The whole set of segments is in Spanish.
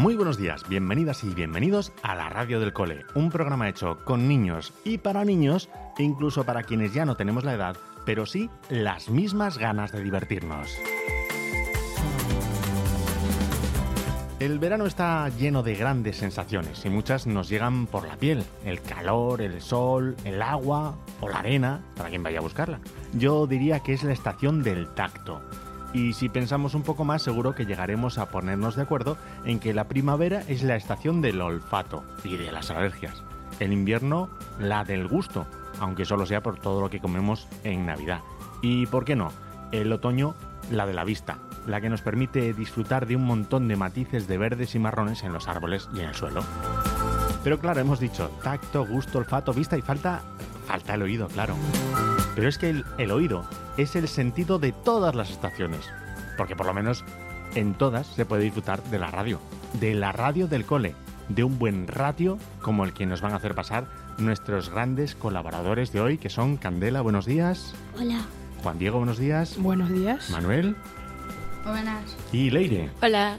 Muy buenos días, bienvenidas y bienvenidos a la Radio del Cole, un programa hecho con niños y para niños, incluso para quienes ya no tenemos la edad, pero sí las mismas ganas de divertirnos. El verano está lleno de grandes sensaciones y muchas nos llegan por la piel. El calor, el sol, el agua o la arena, para quien vaya a buscarla. Yo diría que es la estación del tacto. Y si pensamos un poco más, seguro que llegaremos a ponernos de acuerdo en que la primavera es la estación del olfato y de las alergias. El invierno, la del gusto, aunque solo sea por todo lo que comemos en Navidad. Y, ¿por qué no? El otoño, la de la vista, la que nos permite disfrutar de un montón de matices de verdes y marrones en los árboles y en el suelo. Pero claro, hemos dicho tacto, gusto, olfato, vista y falta el oído, claro. Pero es que el oído es el sentido de todas las estaciones, porque por lo menos en todas se puede disfrutar de la radio del cole, de un buen ratio como el que nos van a hacer pasar nuestros grandes colaboradores de hoy, que son Candela, buenos días. Hola. Juan Diego, buenos días. Buenos días. Manuel. Buenas. Y Leire. Hola.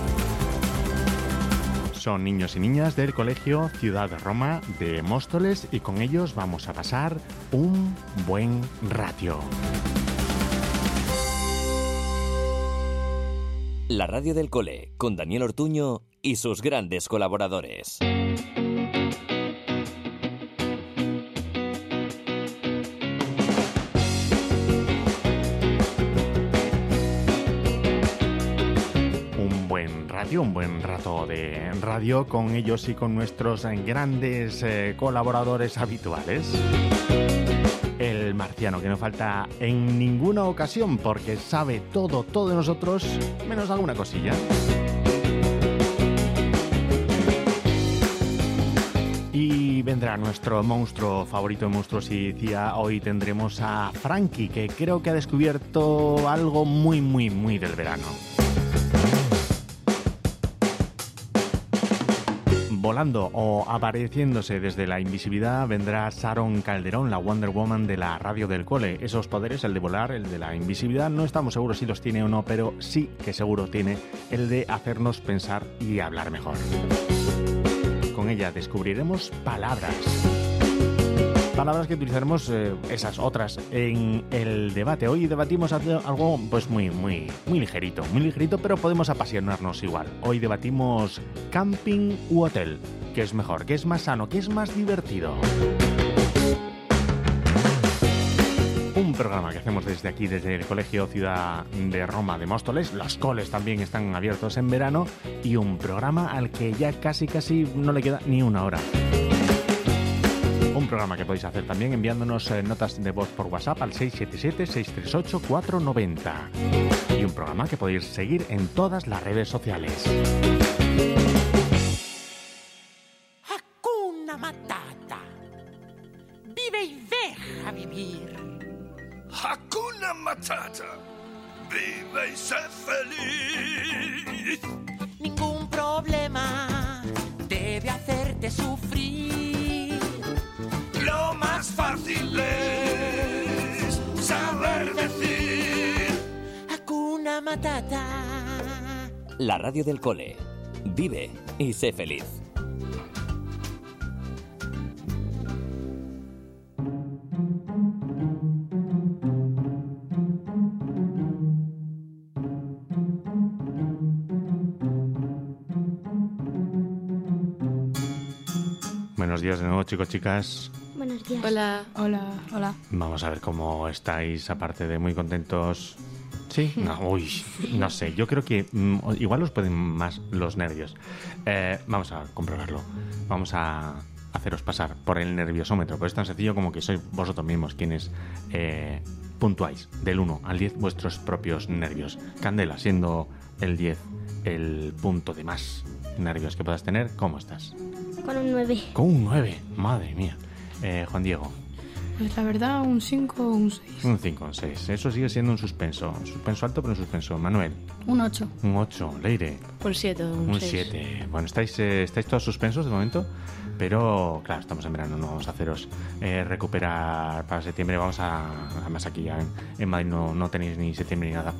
Son niños y niñas del Colegio Ciudad de Roma de Móstoles y con ellos vamos a pasar un buen ratio. La Radio del Cole, con Daniel Ortuño y sus grandes colaboradores. Un buen rato de radio con ellos y con nuestros grandes colaboradores habituales. El marciano, que no falta en ninguna ocasión porque sabe todo de nosotros, menos alguna cosilla. Y vendrá nuestro monstruo favorito de monstruos y decía, hoy tendremos a Frankie, que creo que ha descubierto algo muy del verano. Volando o apareciéndose desde la invisibilidad vendrá Sharon Calderón, la Wonder Woman de la Radio del Cole. Esos poderes, el de volar, el de la invisibilidad, no estamos seguros si los tiene o no, pero sí que seguro tiene el de hacernos pensar y hablar mejor. Con ella descubriremos palabras que utilizaremos, esas otras, en el debate. Hoy debatimos algo pues muy ligerito, pero podemos apasionarnos igual. Hoy debatimos camping u hotel. ¿Qué es mejor? ¿Qué es más sano? ¿Qué es más divertido? Un programa que hacemos desde aquí, desde el Colegio Ciudad de Roma de Móstoles. Los coles también están abiertos en verano y un programa al que ya casi no le queda ni una hora. Un programa que podéis hacer también enviándonos notas de voz por WhatsApp al 677-638-490. Y un programa que podéis seguir en todas las redes sociales. Hakuna Matata. Vive y deja vivir. Hakuna Matata. Vive y sé feliz. Ningún problema debe hacerte sufrir. Lo más fácil es saber decir Hakuna Matata. La Radio del Cole. Vive y sé feliz. Buenos días de nuevo, chicos, chicas. Buenos días. Hola. Vamos a ver cómo estáis, aparte de muy contentos. ¿Sí? No sé. Yo creo que igual os pueden más los nervios. Vamos a comprobarlo. Vamos a haceros pasar por el nerviosómetro. Pues es tan sencillo como que sois vosotros mismos quienes puntuáis del 1 al 10 vuestros propios nervios. Candela, siendo el 10 el punto de más nervios que puedas tener, ¿cómo estás? Con un 9. Con un 9, madre mía. Juan Diego. Pues la verdad, un 5 o un 6. Un 5 o un 6. Eso sigue siendo un suspenso. Un suspenso alto, pero un suspenso. Manuel. Un 8. Un 8. Leire. Un 7, un 7. Bueno, estáis todos suspensos de momento, pero claro, estamos en verano, no vamos a haceros recuperar para septiembre. Además aquí ya en Madrid no tenéis ni septiembre ni nada.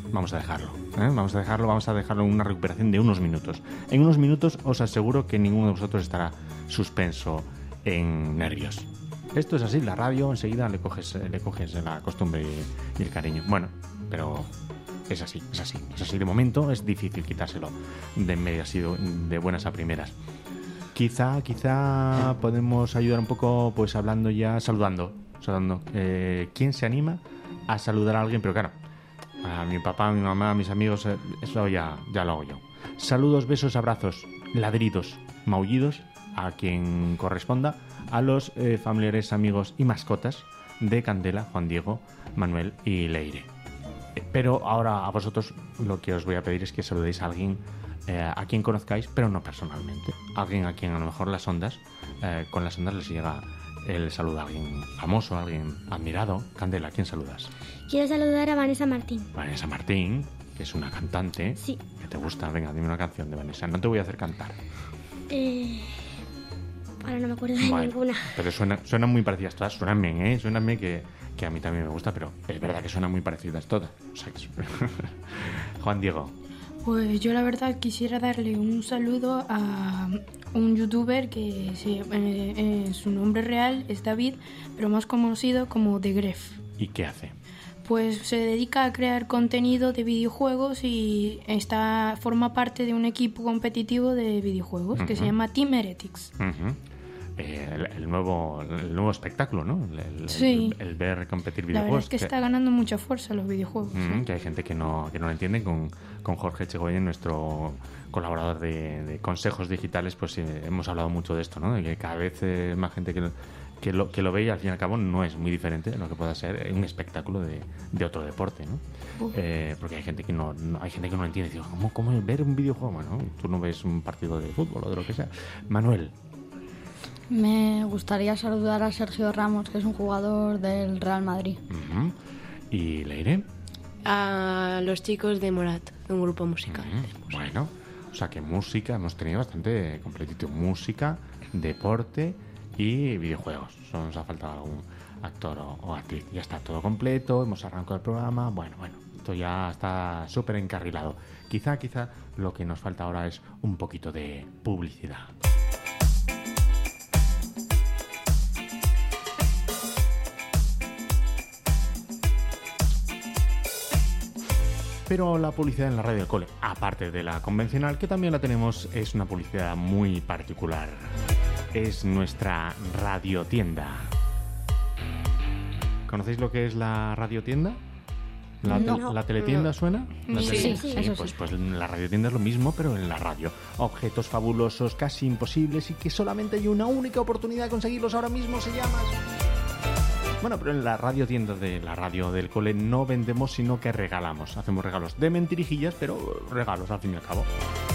vamos a dejarlo. Vamos a dejarlo en una recuperación de unos minutos. En unos minutos os aseguro que ninguno de vosotros estará suspenso en nervios. Esto es así, la radio enseguida le coges la costumbre y el cariño. Bueno, pero es así. De momento es difícil quitárselo de en medio, así de buenas a primeras. Quizá podemos ayudar un poco pues saludando. ¿Quién se anima a saludar a alguien? Pero claro, a mi papá, a mi mamá, a mis amigos, eso ya lo hago yo. Saludos, besos, abrazos, ladridos, maullidos, a quien corresponda, a los familiares, amigos y mascotas de Candela, Juan Diego, Manuel y Leire. Pero ahora a vosotros lo que os voy a pedir es que saludéis a alguien a quien conozcáis, pero no personalmente. Alguien a quien a lo mejor con las ondas les llega el saludo a alguien famoso, a alguien admirado. Candela, ¿a quién saludas? Quiero saludar a Vanessa Martín. Vanessa Martín, que es una cantante. Sí. ¿Que te gusta? Venga, dime una canción de Vanessa. No te voy a hacer cantar. Ahora no me acuerdo de ninguna. Pero suenan muy parecidas todas. Suenan bien, Suenan bien, que a mí también me gusta, pero es verdad que suenan muy parecidas todas. O sea, Juan Diego. Pues yo la verdad quisiera darle un saludo a un youtuber que su nombre real es David, pero más conocido como The Gref. ¿Y qué hace? Pues se dedica a crear contenido de videojuegos y forma parte de un equipo competitivo de videojuegos que se llama Team Heretics. El nuevo espectáculo, ¿no? Sí. El ver competir videojuegos. La verdad es que está ganando mucha fuerza los videojuegos. Que hay gente que no lo entiende. Con Jorge Echegoyen, nuestro colaborador de consejos digitales, pues hemos hablado mucho de esto, ¿no? De que cada vez más gente que lo ve y al fin y al cabo no es muy diferente de lo que pueda ser un espectáculo de otro deporte, ¿no? Porque hay gente que no entiende. Digo, ¿cómo es ver un videojuego? Bueno, tú no ves un partido de fútbol o de lo que sea. Manuel. Me gustaría saludar a Sergio Ramos, que es un jugador del Real Madrid. ¿Y Leire? A los chicos de Morat, un grupo musical. Bueno, o sea que música hemos tenido bastante completito. Música, deporte y videojuegos. Solo nos ha faltado algún actor o actriz. Ya está todo completo, hemos arrancado el programa. Bueno, esto ya está súper encarrilado. Quizá lo que nos falta ahora es un poquito de publicidad. Pero la publicidad en la radio del cole, aparte de la convencional, que también la tenemos, es una publicidad muy particular. Es nuestra radiotienda. ¿Conocéis lo que es la radiotienda? ¿La teletienda suena? Sí, Pues la radiotienda es lo mismo, pero en la radio. Objetos fabulosos, casi imposibles y que solamente hay una única oportunidad de conseguirlos ahora mismo, se llama... Bueno, pero en la radiotienda de la radio del cole no vendemos, sino que regalamos. Hacemos regalos de mentirijillas, pero regalos al fin y al cabo.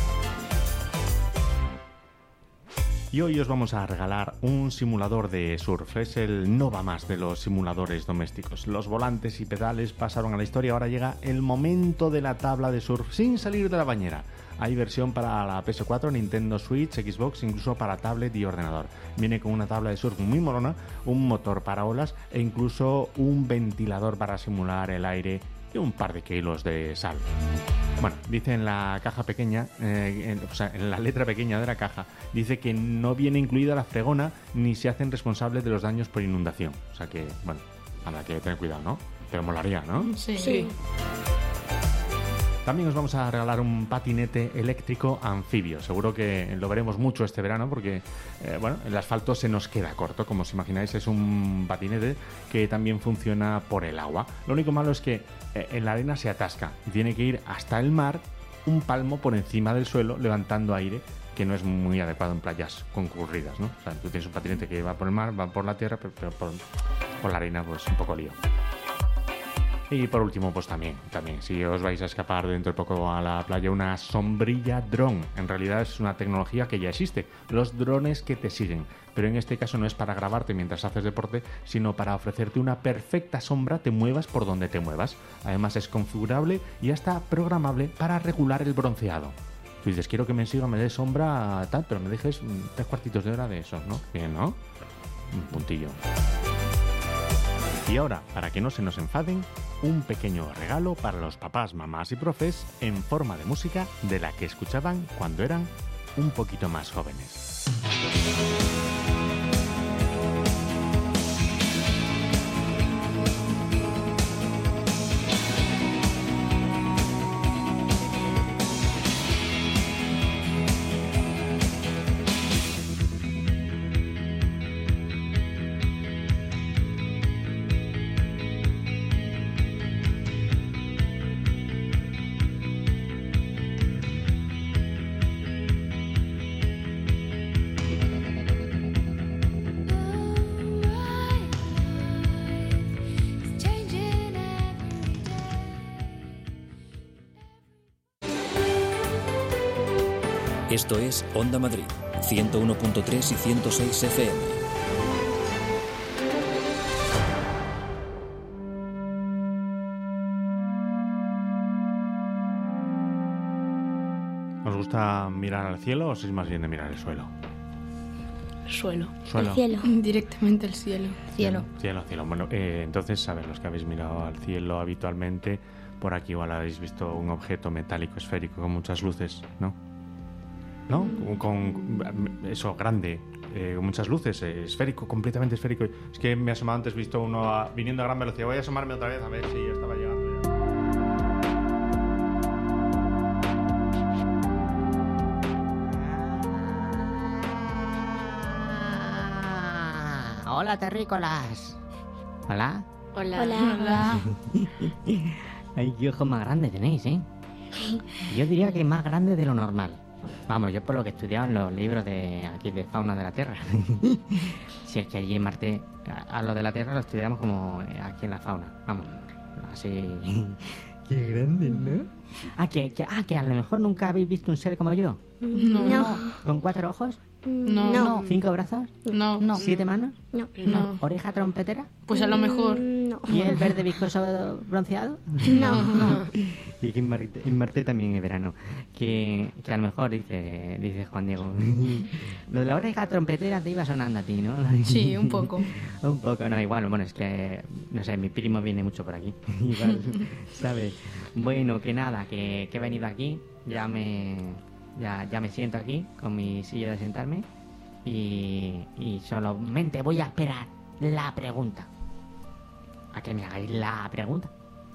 Y hoy os vamos a regalar un simulador de surf. Es el no va más de los simuladores domésticos. Los volantes y pedales pasaron a la historia. Ahora llega el momento de la tabla de surf sin salir de la bañera. Hay versión para la PS4, Nintendo Switch, Xbox, incluso para tablet y ordenador. Viene con una tabla de surf muy molona, un motor para olas e incluso un ventilador para simular el aire y un par de kilos de sal. Bueno, dice en la caja pequeña, en la letra pequeña de la caja, dice que no viene incluida la fregona ni se hacen responsables de los daños por inundación. O sea que, bueno, habrá que tener cuidado, ¿no? Pero molaría, ¿no? Sí. También os vamos a regalar un patinete eléctrico anfibio. Seguro que lo veremos mucho este verano porque, el asfalto se nos queda corto. Como os imagináis, es un patinete que también funciona por el agua. Lo único malo es que en la arena se atasca. Tiene que ir hasta el mar, un palmo por encima del suelo, levantando aire, que no es muy adecuado en playas concurridas, ¿no? O sea, tú tienes un patinete que va por el mar, va por la tierra, pero por la arena, pues un poco lío. Y por último, pues también, si os vais a escapar dentro de poco a la playa, una sombrilla dron. En realidad es una tecnología que ya existe, los drones que te siguen. Pero en este caso no es para grabarte mientras haces deporte, sino para ofrecerte una perfecta sombra, te muevas por donde te muevas. Además es configurable y hasta programable para regular el bronceado. Tú dices, quiero que me siga, me dé sombra, tal, pero me dejes 3 cuartitos de hora de eso, ¿no? Bien, ¿no? Un puntillo. Y ahora, para que no se nos enfaden, un pequeño regalo para los papás, mamás y profes en forma de música de la que escuchaban cuando eran un poquito más jóvenes. Esto es Onda Madrid, 101.3 y 106 FM. ¿Os gusta mirar al cielo o sois más bien de mirar el suelo? Suelo. Suelo. El cielo. Directamente al cielo. Cielo. Cielo. Bueno, entonces, a ver, los que habéis mirado al cielo habitualmente, por aquí igual habéis visto un objeto metálico esférico con muchas luces, ¿no? ¿No? Con eso, grande, con muchas luces, esférico, completamente esférico. Es que me he asomado antes, he visto uno viniendo a gran velocidad. Voy a asomarme otra vez a ver si estaba llegando ya. Hola, terrícolas. Hola. Hola. Hola. Ay, qué ojos más grandes tenéis, ¿eh? Yo diría que más grandes de lo normal. Vamos, yo por lo que he estudiado en los libros de aquí de fauna de la Tierra. Si es que allí en Marte, a lo de la Tierra lo estudiamos como aquí en la fauna. Vamos, así. Qué grande, ¿no? Que a lo mejor nunca habéis visto un ser como yo. No. ¿Con 4 ojos? No. 5 brazos? No. 7 manos? No. No. ¿Oreja trompetera? Pues a lo mejor. No. ¿Y el verde viscoso bronceado? No. Y que en Marte también es verano. Que a lo mejor dice Juan Diego. Lo de la oreja trompetera te iba sonando a ti, ¿no? Sí, un poco. Un poco, no, igual. Bueno, es que, no sé, mi primo viene mucho por aquí. Igual, ¿sabes? Bueno, que nada, que he venido aquí. Ya me siento aquí con mi silla de sentarme. Y solamente voy a esperar la pregunta. A que me hagáis la pregunta.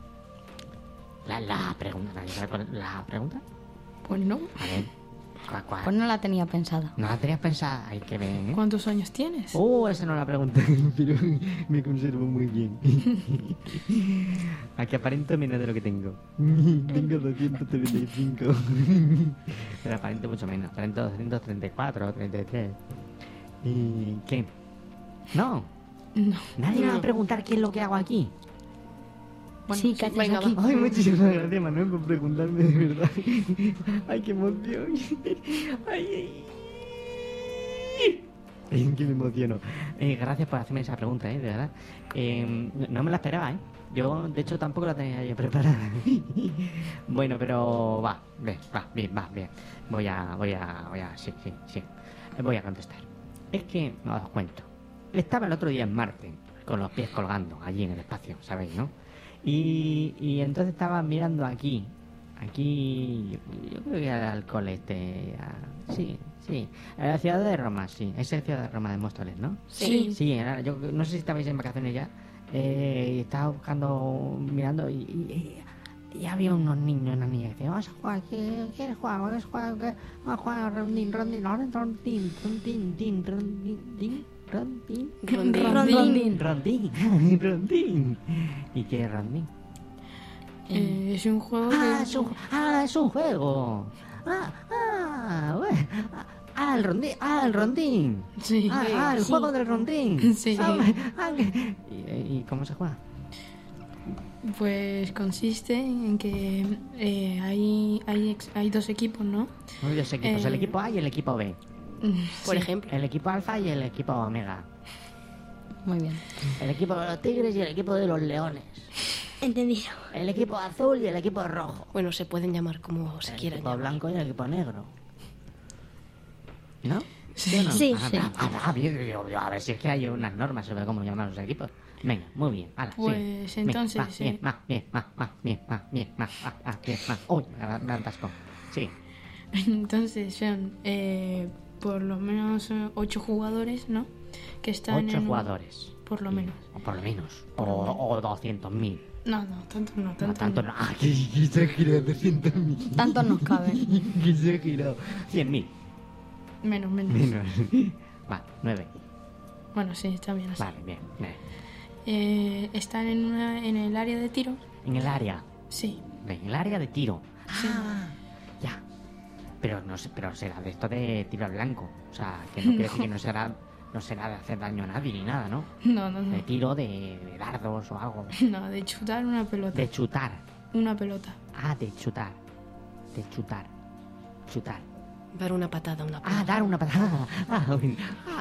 La pregunta. ¿La pregunta? Pues no. A ver. ¿Cuál? Pues no la tenía pensada. No la tenías pensada. Hay que ver, ¿eh? ¿Cuántos años tienes? Esa no la pregunta. Pero me conservo muy bien. Aquí aparento menos de lo que tengo. Tengo 235. Pero aparento mucho menos. Aparento 234, 33. ¿Y qué? No. Nadie me va a preguntar qué es lo que hago aquí. Bueno, Sí, ¿qué haces venga, aquí? Ay, muchísimas gracias, Manuel, por preguntarme, de verdad. Ay, qué emoción. Ay. Ay, que me emociono. Gracias por hacerme esa pregunta, de verdad. No me la esperaba, Yo, de hecho, tampoco la tenía yo preparada. Bueno, pero va bien. Sí. Voy a contestar. Es que, os cuento. Estaba el otro día en Marte, con los pies colgando, allí en el espacio, ¿sabéis, no? Y entonces estaba mirando aquí, yo creo que era el cole sí, a la ciudad de Roma, sí, es la ciudad de Roma de Móstoles, ¿no? Sí. Sí, yo no sé si estabais en vacaciones ya, y estaba mirando y había unos niños y unas niñas que decían, vamos a jugar, ¿quieres jugar? Vamos a jugar rondín. ¿Y qué es rondín? Es un juego Es un juego. El rondín. Sí. El juego del rondín. Sí. ¿Y cómo se juega? Pues consiste en que hay dos equipos, ¿no? Hay dos equipos, el equipo A y el equipo B. Por ejemplo. El equipo alfa y el equipo omega. Muy bien. El equipo de los tigres y el equipo de los leones. Entendido. El equipo azul y el equipo rojo. Bueno, se pueden llamar como se quieran. El equipo blanco y el equipo negro. ¿No? Sí. A ver si es que hay unas normas sobre cómo llamar los equipos. Venga, muy bien. Hala, Pues sigue. entonces, Bien, más. Uy, me atasco. Sí. Entonces son por lo menos 8 jugadores, ¿no? Que están 8 en un- jugadores. Por lo menos. O por lo menos. O 200.000. No, tanto no, No, tanto tanto no. no. Ah, que se ha girado 200.000. Tantos nos caben. Que se ha girado 100.000. Menos. Vale, 9. Bueno, sí, está bien así. Vale, bien. Están en el área de tiro. En el área. Sí. En el área de tiro. Ah, ya. Pero no sé, pero será de esto de tiro al blanco. O sea, que no quiere decir que no será de hacer daño a nadie ni nada, ¿no? No. De tiro de dardos o algo. No, de chutar una pelota. De chutar. Una pelota. Ah, de chutar. De chutar. Chutar. Dar una patada a una pelota. Ah, dar una patada. Vale.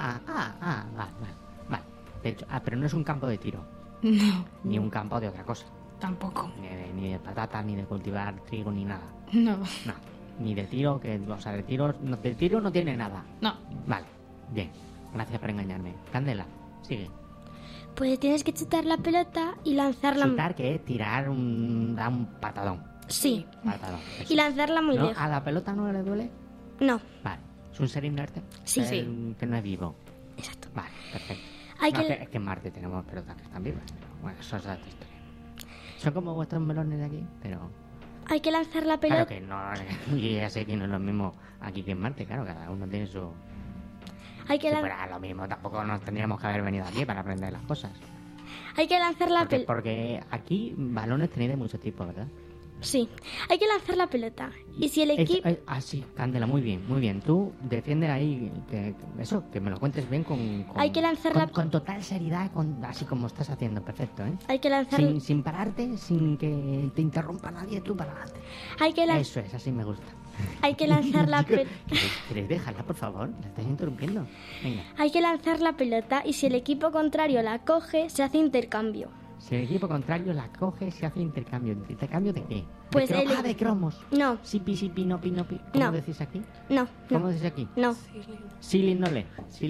De hecho, pero no es un campo de tiro. No. Ni un campo de otra cosa. Tampoco. Ni de patata, ni de cultivar trigo, ni nada. No. No. Ni de tiro, o sea, de tiro no tiene nada. No. Vale. Bien. Gracias por engañarme. Candela, sigue. Pues tienes que chutar la pelota y lanzarla. Chutar, que es tirar dar un patadón. Sí. Patadón. Eso. Y lanzarla muy ¿No? lejos. ¿A la pelota no le duele? No. Vale. ¿Es un ser inerte? Sí. Que no es vivo. Exacto. Vale, perfecto. Hay No, que- es que en Marte tenemos pelotas que están vivas. Pero bueno, eso es otra historia. Son como vuestros melones de aquí, pero... Hay que lanzar la Claro pelota. que no, yo ya sé que no es lo mismo aquí que en Marte, claro, cada uno tiene su... Hay que, Si lan- fuera lo mismo, tampoco nos tendríamos que haber venido aquí para aprender las cosas. hay que lanzar la pelota. Porque aquí balones tenéis de muchos tipos, ¿verdad? Sí. Hay que lanzar la pelota. Y si el equipo... Sí, Candela, muy bien. Tú defiendes ahí que me lo cuentes bien con Hay que lanzar con, la- con total seriedad, así como estás haciendo, perfecto, ¿eh? Hay que lanzar... Sin pararte, sin que te interrumpa nadie, tú para adelante. Hay que, lan- Eso es, así me gusta. hay que lanzar la pelota. ¿Queréis dejarla, por favor? La estás interrumpiendo. Venga. Hay que lanzar la pelota y si el equipo contrario la coge, se hace intercambio. Si el equipo contrario la coge, se hace intercambio. ¿Intercambio de qué? Pues de cromos. No, Sipi, sipi, nopi, nopi. ¿Cómo No. decís aquí? no, ¿Cómo no, decís aquí? no. Silinole.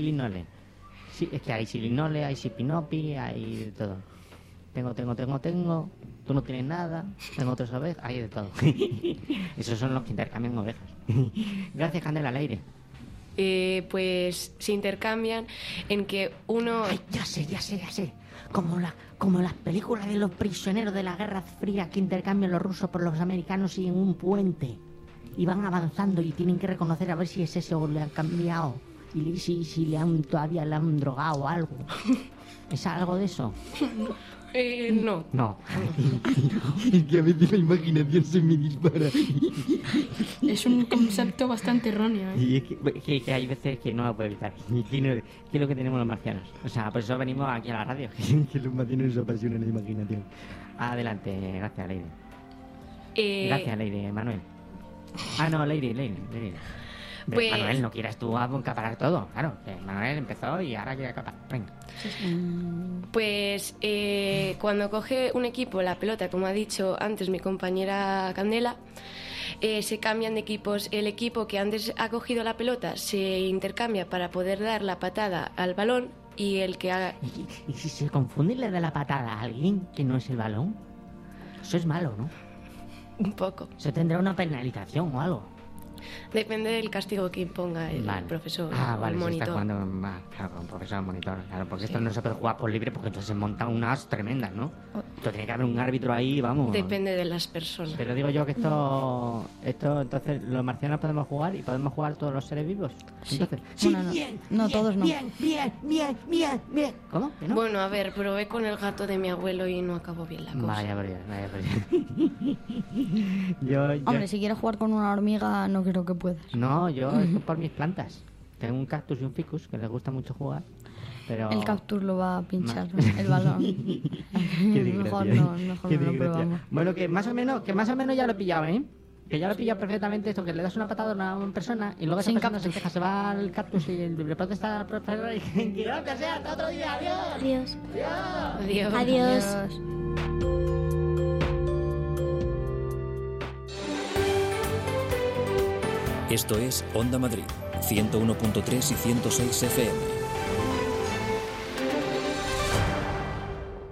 Sí, es que hay silinole, hay sipinopi, hay de todo. Tengo. Tú no tienes nada. Tengo 3 ovejas. Hay de todo. Esos son los que intercambian ovejas. Gracias, Candela, al aire. Pues se intercambian en que uno... Ay, ya sé. Como las películas de los prisioneros de la Guerra Fría que intercambian los rusos por los americanos y en un puente. Y van avanzando y tienen que reconocer a ver si es ese o le han cambiado. Y si todavía le han drogado o algo. ¿Es algo de eso? no. No. Es que a veces la imaginación se me dispara. Es un concepto bastante erróneo, ¿eh? Y es que hay veces que no lo puedo evitar. ¿Qué es lo que tenemos los marcianos? O sea, por eso venimos aquí a la radio. Que los marcianos se apasionan la imaginación. Adelante, gracias, Leire. Gracias, Leire. Manuel. Ah, no, Leire. Pues- Manuel, no quieras tú acaparar todo. Claro, que Manuel empezó y ahora quiere acaparar. Venga. Pues cuando coge un equipo la pelota, como ha dicho antes mi compañera Candela, se cambian de equipos. El equipo que antes ha cogido la pelota se intercambia para poder dar la patada al balón y el que haga... ¿Y si se confunde y le da la patada a alguien que no es el balón? Eso es malo, ¿no? Un poco. Eso tendrá una penalización o algo. Depende del castigo que imponga el profesor o vale, el se está monitor. jugando claro, con profesor o monitor, claro, porque esto no se puede jugar por libre porque entonces se montan unas tremendas, ¿no? Esto tiene que haber un árbitro ahí, vamos. Depende de las personas. Pero digo yo que esto entonces los marcianos podemos jugar y podemos jugar todos los seres vivos. Entonces, Bueno, no, todos no. Bien. ¿Cómo? ¿Que no? Bueno, a ver, probé con el gato de mi abuelo y no acabó bien la cosa. Vaya por Dios. Yo- Hombre, si quieres jugar con una hormiga, no creo que puedas. No, yo es por mis plantas. Tengo un cactus y un ficus que les gusta mucho jugar. Pero... El cactus lo va a pinchar el balón. Qué mejor desgracia, no, mejor qué no lo desgracia. probamos. Bueno, que más o menos ya lo he pillado, ¿eh? Que ya lo he pillado perfectamente esto, que le das una patada a una persona y luego esa Sin persona se queja, se va al cactus y le protesta al profesor y que gracias sea, hasta otro día, adiós. Adiós. Adiós. Adiós. Esto es Onda Madrid, 101.3 y 106 FM.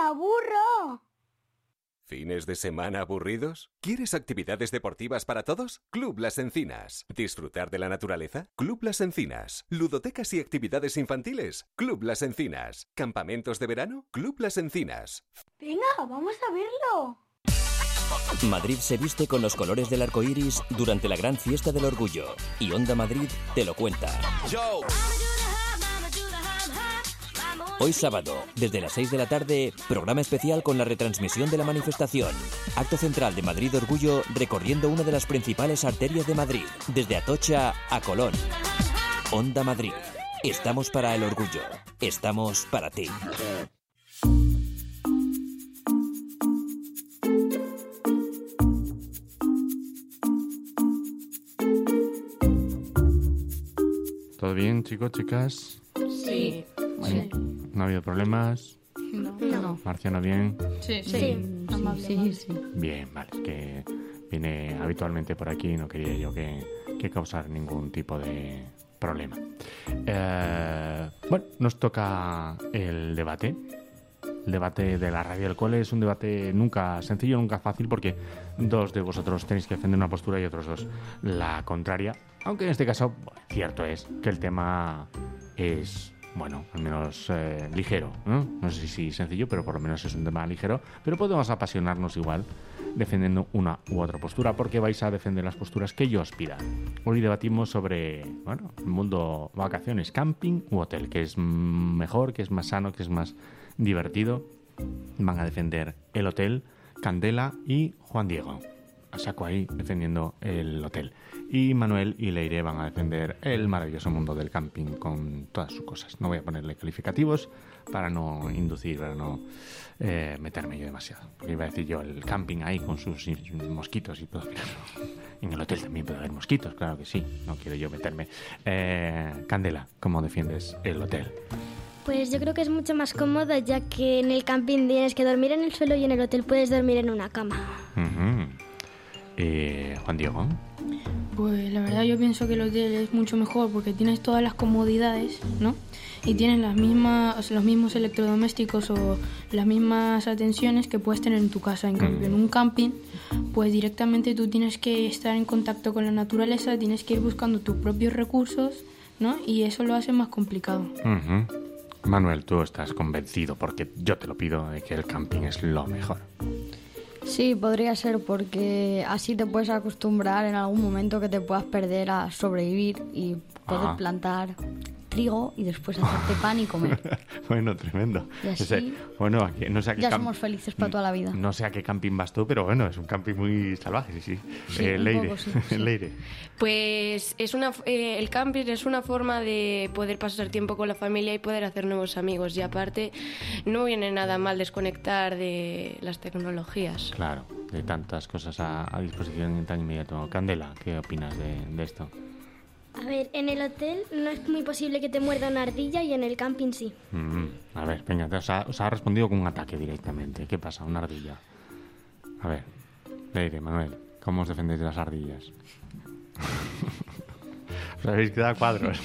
aburro! ¿Fines de semana aburridos? ¿Quieres actividades deportivas para todos? Club Las Encinas. ¿Disfrutar de la naturaleza? Club Las Encinas. ¿Ludotecas y actividades infantiles? Club Las Encinas. ¿Campamentos de verano? Club Las Encinas. Venga, vamos a verlo. Madrid se viste con los colores del arco iris durante la gran fiesta del orgullo. Y Onda Madrid te lo cuenta. Hoy sábado, desde las 6 de la tarde, programa especial con la retransmisión de la manifestación. Acto central de Madrid Orgullo recorriendo una de las principales arterias de Madrid, desde Atocha a Colón. Onda Madrid. Estamos para el orgullo. Estamos para ti. ¿Todo bien, chicos, chicas? Sí. Sí. ¿No ha habido problemas? No. ¿Marciano bien? Sí. Bien, vale, que viene habitualmente por aquí y no quería yo que causar ningún tipo de problema. Bueno, nos toca el debate. El debate de la radio del cole es un debate nunca sencillo, nunca fácil, porque dos de vosotros tenéis que defender una postura y otros dos la contraria. Aunque en este caso, bueno, cierto es que el tema es, bueno, al menos ligero, ¿no? No sé si sencillo, pero por lo menos es un tema ligero. Pero podemos apasionarnos igual defendiendo una u otra postura, porque vais a defender las posturas que yo os pida. Hoy debatimos sobre, bueno, el mundo vacaciones, camping u hotel, que es mejor, que es más sano, que es más divertido. Van a defender el hotel Candela y Juan Diego. A saco ahí defendiendo el hotel. Y Manuel y Leire van a defender el maravilloso mundo del camping con todas sus cosas. No voy a ponerle calificativos para no inducir, para no meterme yo demasiado. Porque iba a decir yo el camping ahí con sus mosquitos y todo. En el hotel también puede haber mosquitos, claro que sí. No quiero yo meterme. Candela, ¿cómo defiendes el hotel? Pues yo creo que es mucho más cómodo, ya que en el camping tienes que dormir en el suelo y en el hotel puedes dormir en una cama. Juan Diego. Pues la verdad yo pienso que el hotel es mucho mejor porque tienes todas las comodidades, ¿no? Y tienes los mismos electrodomésticos o las mismas atenciones que puedes tener en tu casa. En cambio, en un camping, pues directamente tú tienes que estar en contacto con la naturaleza, tienes que ir buscando tus propios recursos, ¿no? Y eso lo hace más complicado. Manuel, tú estás convencido, porque yo te lo pido, de que el camping es lo mejor. Sí, podría ser, porque así te puedes acostumbrar en algún momento que te puedas perder a sobrevivir y poder plantar trigo y después hacerte pan y comer. Bueno, tremendo. Y así, bueno, no sé a qué ya somos felices para toda la vida. No sé a qué camping vas tú, pero bueno, es un camping muy salvaje, sí. Leire, poco, sí. Leire. Pues el camping es una forma de poder pasar tiempo con la familia y poder hacer nuevos amigos. Y aparte, no viene nada mal desconectar de las tecnologías. Claro, de tantas cosas a disposición en tan inmediato. Candela, ¿qué opinas de esto? A ver, en el hotel no es muy posible que te muerda una ardilla y en el camping sí. A ver, venga, os ha respondido con un ataque directamente. ¿Qué pasa? Una ardilla. A ver, Leire, Manuel, ¿cómo os defendéis de las ardillas? Os habéis quedado cuadros.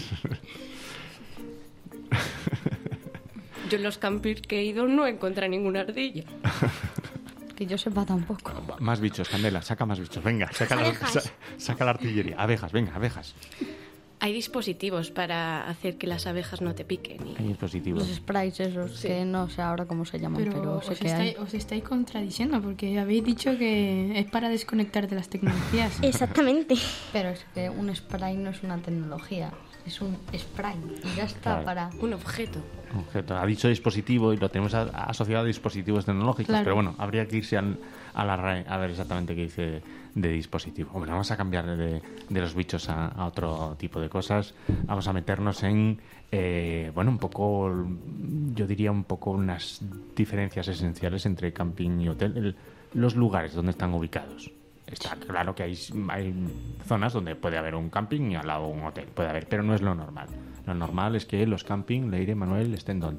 Yo en los campings que he ido no he encontrado ninguna ardilla. Que yo sepa tampoco. Más bichos, Candela, saca más bichos. Venga, saca la artillería. Abejas, venga, abejas. Hay dispositivos para hacer que las abejas no te piquen. Hay dispositivos. Los sprays esos, que no sé ahora cómo se llaman, pero sé que hay. Os estáis contradiciendo porque habéis dicho que es para desconectar de las tecnologías. Exactamente. Pero es que un spray no es una tecnología, es un spray y ya está, claro. Para un objeto. Ha dicho dispositivo y lo tenemos asociado a dispositivos tecnológicos, claro. Pero bueno, habría que irse a la RAE a ver exactamente qué dice de dispositivo. Bueno, vamos a cambiar de los bichos a otro tipo de cosas. Vamos a meternos en, un poco, yo diría un poco unas diferencias esenciales entre camping y hotel, los lugares donde están ubicados. Está claro que hay zonas donde puede haber un camping y al lado un hotel, puede haber, pero no es lo normal. Lo normal es que los camping, Leire, Manuel, estén ¿dónde?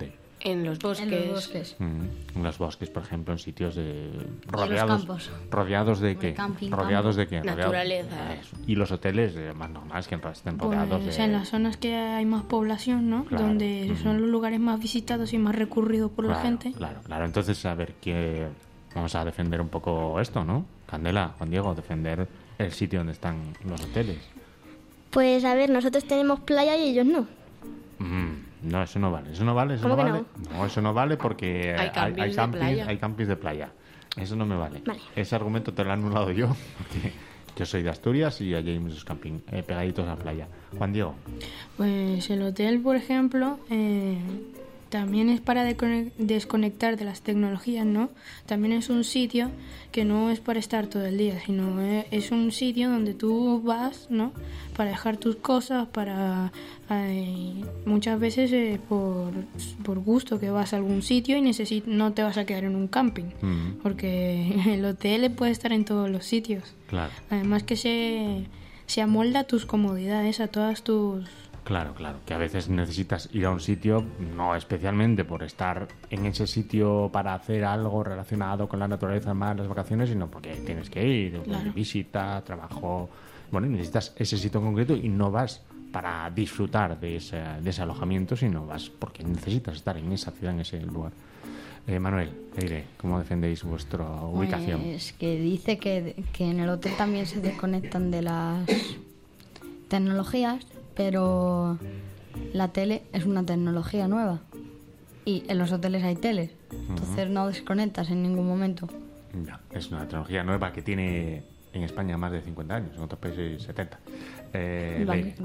En los bosques. En los bosques. En los bosques, por ejemplo, en sitios campos. ¿Rodeados de qué? Camping, ¿Rodeados de qué? Naturaleza. Eso. Y los hoteles más normales que estén rodeados Pues de... en las zonas que hay más población, ¿no? Claro. Donde son los lugares más visitados y más recurridos por la gente. Claro. Entonces, a ver, vamos a defender un poco esto, ¿no? Candela, Juan Diego, defender el sitio donde están los hoteles. Pues a ver, nosotros tenemos playa y ellos no. No, eso no vale. ¿Cómo que no? No, eso no vale porque Hay campings de playa. Eso no me vale. Vale. Ese argumento te lo he anulado yo, porque yo soy de Asturias y allí hay muchos campings pegaditos a la playa. Juan Diego. Pues el hotel, por ejemplo, también es para desconectar de las tecnologías, ¿no? También es un sitio que no es para estar todo el día, sino es un sitio donde tú vas, ¿no? Para dejar tus cosas, para muchas veces por gusto que vas a algún sitio y no te vas a quedar en un camping, porque el hotel puede estar en todos los sitios. Claro. Además que se amolda a tus comodidades, a todas tus... Claro, que a veces necesitas ir a un sitio, no especialmente por estar en ese sitio para hacer algo relacionado con la naturaleza más las vacaciones, sino porque tienes que ir, visita, trabajo, bueno, y necesitas ese sitio en concreto y no vas para disfrutar de ese alojamiento, sino vas porque necesitas estar en esa ciudad, en ese lugar. Manuel, Leire, ¿cómo defendéis vuestra ubicación? Es que dice que en el hotel también se desconectan de las tecnologías, pero la tele es una tecnología nueva y en los hoteles hay teles, entonces no desconectas en ningún momento. Ya, es una tecnología nueva que tiene en España más de 50 años, en otros países 70. Vale,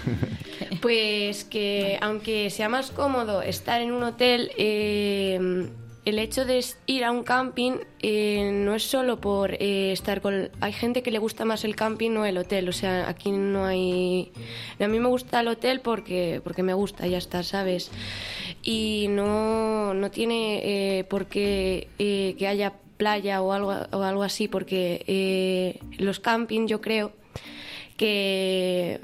pues que aunque sea más cómodo estar en un hotel, el hecho de ir a un camping no es solo por estar con... Hay gente que le gusta más el camping, no el hotel. O sea, aquí no hay... A mí me gusta el hotel porque me gusta, ya está, ¿sabes? Y no tiene por qué que haya playa o algo así, porque los campings yo creo que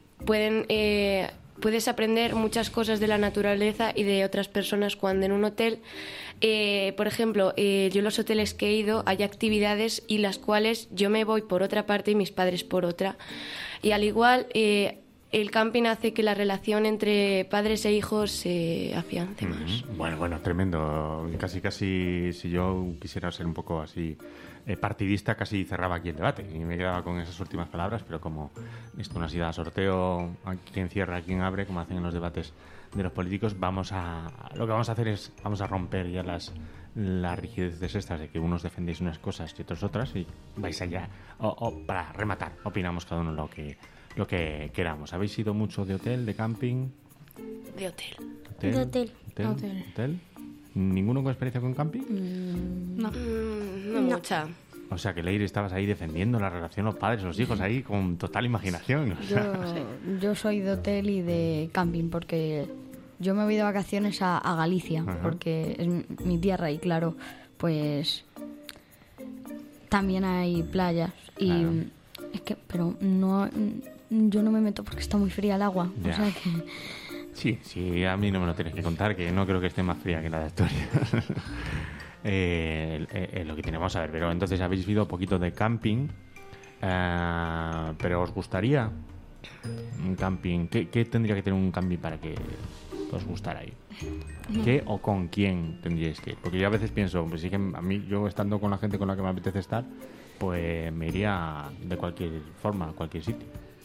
puedes aprender muchas cosas de la naturaleza y de otras personas cuando en un hotel... por ejemplo, yo en los hoteles que he ido hay actividades y las cuales yo me voy por otra parte y mis padres por otra. Y al igual, el camping hace que la relación entre padres e hijos se afiance más. Bueno, tremendo. Casi, si yo quisiera ser un poco así partidista, casi cerraba aquí el debate y me quedaba con esas últimas palabras, pero como esto no ha sido a sorteo, quién cierra, quién abre, como hacen en los debates de los políticos, lo que vamos a hacer es vamos a romper ya las rigideces estas de que unos defendéis unas cosas y otros otras y vais allá o para rematar opinamos cada uno lo que queramos. ¿Habéis ido mucho de hotel, de camping? De hotel. De hotel. ¿Ninguno con experiencia con camping? No mucha. O sea, que Leire, estabas ahí defendiendo la relación los padres, los hijos, ahí con total imaginación. Yo soy de hotel y de camping porque yo me voy de vacaciones a Galicia, porque es mi tierra y claro, pues también hay playas y claro. Es que, pero no, yo no me meto porque está muy fría el agua. Ya. O sea que... Sí, a mí no me lo tienes que contar, que no creo que esté más fría que la de Asturias. Lo que tenemos a ver, pero entonces habéis ido un poquito de camping, pero ¿os gustaría un camping? ¿Qué tendría que tener un camping para que os gustara ir? ¿Qué o con quién tendríais que ir? Porque yo a veces pienso, pues sí que a mí, yo estando con la gente con la que me apetece estar, pues me iría de cualquier forma a cualquier sitio.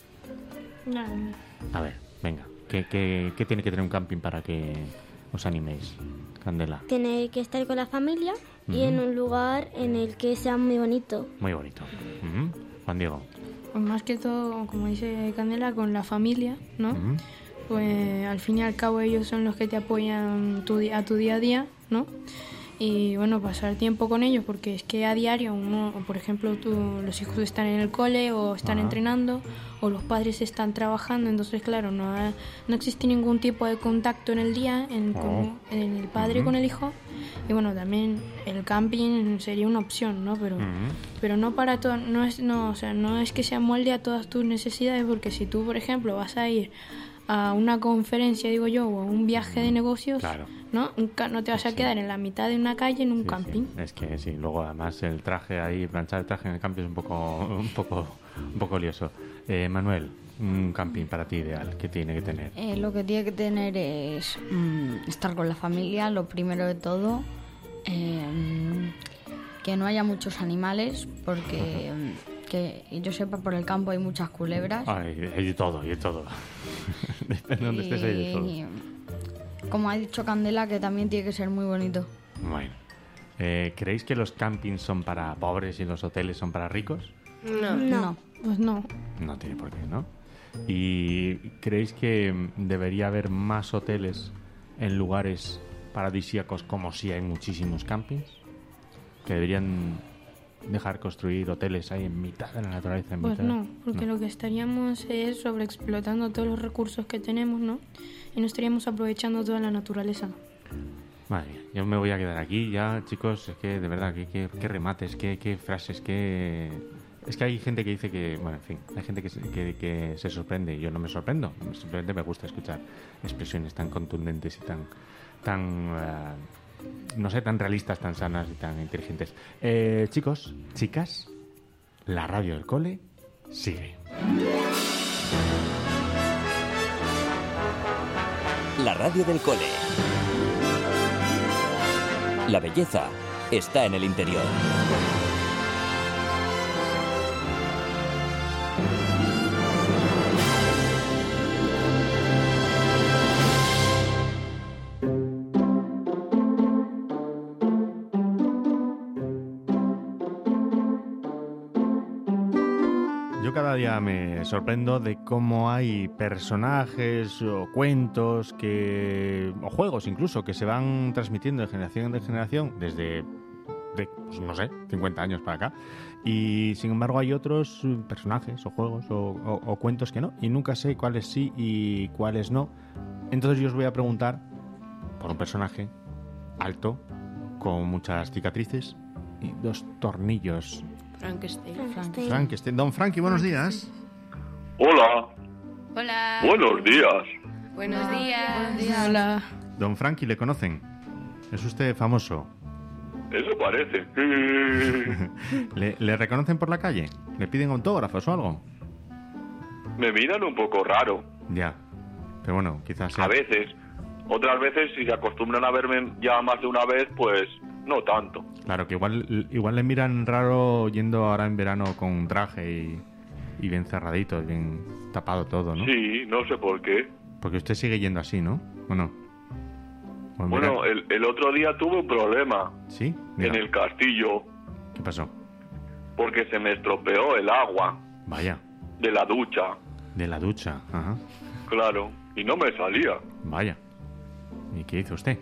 A ver, venga, ¿qué tiene que tener un camping para que os animéis? Candela. Tiene que estar con la familia y en un lugar en el que sea muy bonito. Muy bonito. Juan Diego. Pues más que todo, como dice Candela, con la familia, ¿no? Pues al fin y al cabo ellos son los que te apoyan a tu día a día, ¿no? Y bueno, pasar tiempo con ellos, porque es que a diario uno, por ejemplo, los hijos están en el cole o están entrenando o los padres están trabajando, entonces claro, no existe ningún tipo de contacto en el día en el padre con el hijo. Y bueno, también el camping sería una opción, ¿no? Pero no para todo, no es que se amolde a todas tus necesidades, porque si tú, por ejemplo, vas a ir a una conferencia, digo yo, o a un viaje de negocios, ¿no? No te vas a quedar en la mitad de una calle en un camping. Sí. Es que sí, luego además el traje ahí, planchar el traje en el camping es un poco lioso. Manuel, un camping para ti ideal, ¿qué tiene que tener? Lo que tiene que tener es estar con la familia, lo primero de todo. Que no haya muchos animales, porque que yo sepa, por el campo hay muchas culebras. Hay de todo. Depende de donde estés, hay de todo. Como ha dicho Candela, que también tiene que ser muy bonito. Bueno, ¿creéis que los campings son para pobres y los hoteles son para ricos? No. Pues no. No tiene por qué, ¿no? ¿Y creéis que debería haber más hoteles en lugares paradisíacos como si hay muchísimos campings? ¿Que deberían dejar construir hoteles ahí en mitad de la naturaleza? Pues no, porque lo que estaríamos es sobreexplotando todos los recursos que tenemos, ¿no? Y no estaríamos aprovechando toda la naturaleza. Madre mía, yo me voy a quedar aquí ya, chicos. Es que de verdad, qué remates, qué frases, qué... Es que hay gente que dice que... Bueno, en fin, hay gente que se sorprende. Yo no me sorprendo, simplemente me gusta escuchar expresiones tan contundentes y tan no sé, tan realistas, tan sanas y tan inteligentes. Chicos, chicas, la radio del cole sigue. La radio del cole. La belleza está en el interior. Cada día me sorprendo de cómo hay personajes o cuentos o juegos incluso que se van transmitiendo de generación en generación desde, pues no sé, 50 años para acá, y sin embargo hay otros personajes o juegos o cuentos que no, y nunca sé cuáles sí y cuáles no. Entonces yo os voy a preguntar por un personaje alto, con muchas cicatrices y 2 tornillos. Frankenstein. Don Frankie, buenos días. Hola. Hola. Buenos días. Buenos días. Hola. Don Frankie, ¿le conocen? ¿Es usted famoso? Eso parece. ¿Le reconocen por la calle? ¿Le piden autógrafos o algo? Me miran un poco raro. Ya, pero bueno, quizás sea... A veces. Otras veces, si se acostumbran a verme ya más de una vez, pues no tanto. Claro, que igual le miran raro yendo ahora en verano con un traje y bien cerradito, bien tapado todo, ¿no? Sí, no sé por qué. Porque usted sigue yendo así, ¿no? ¿O no? Pues bueno, el otro día tuve un problema. ¿Sí? En el castillo. ¿Qué pasó? Porque se me estropeó el agua. Vaya. De la ducha. De la ducha, ajá. Claro, y no me salía. Vaya. ¿Y qué hizo usted?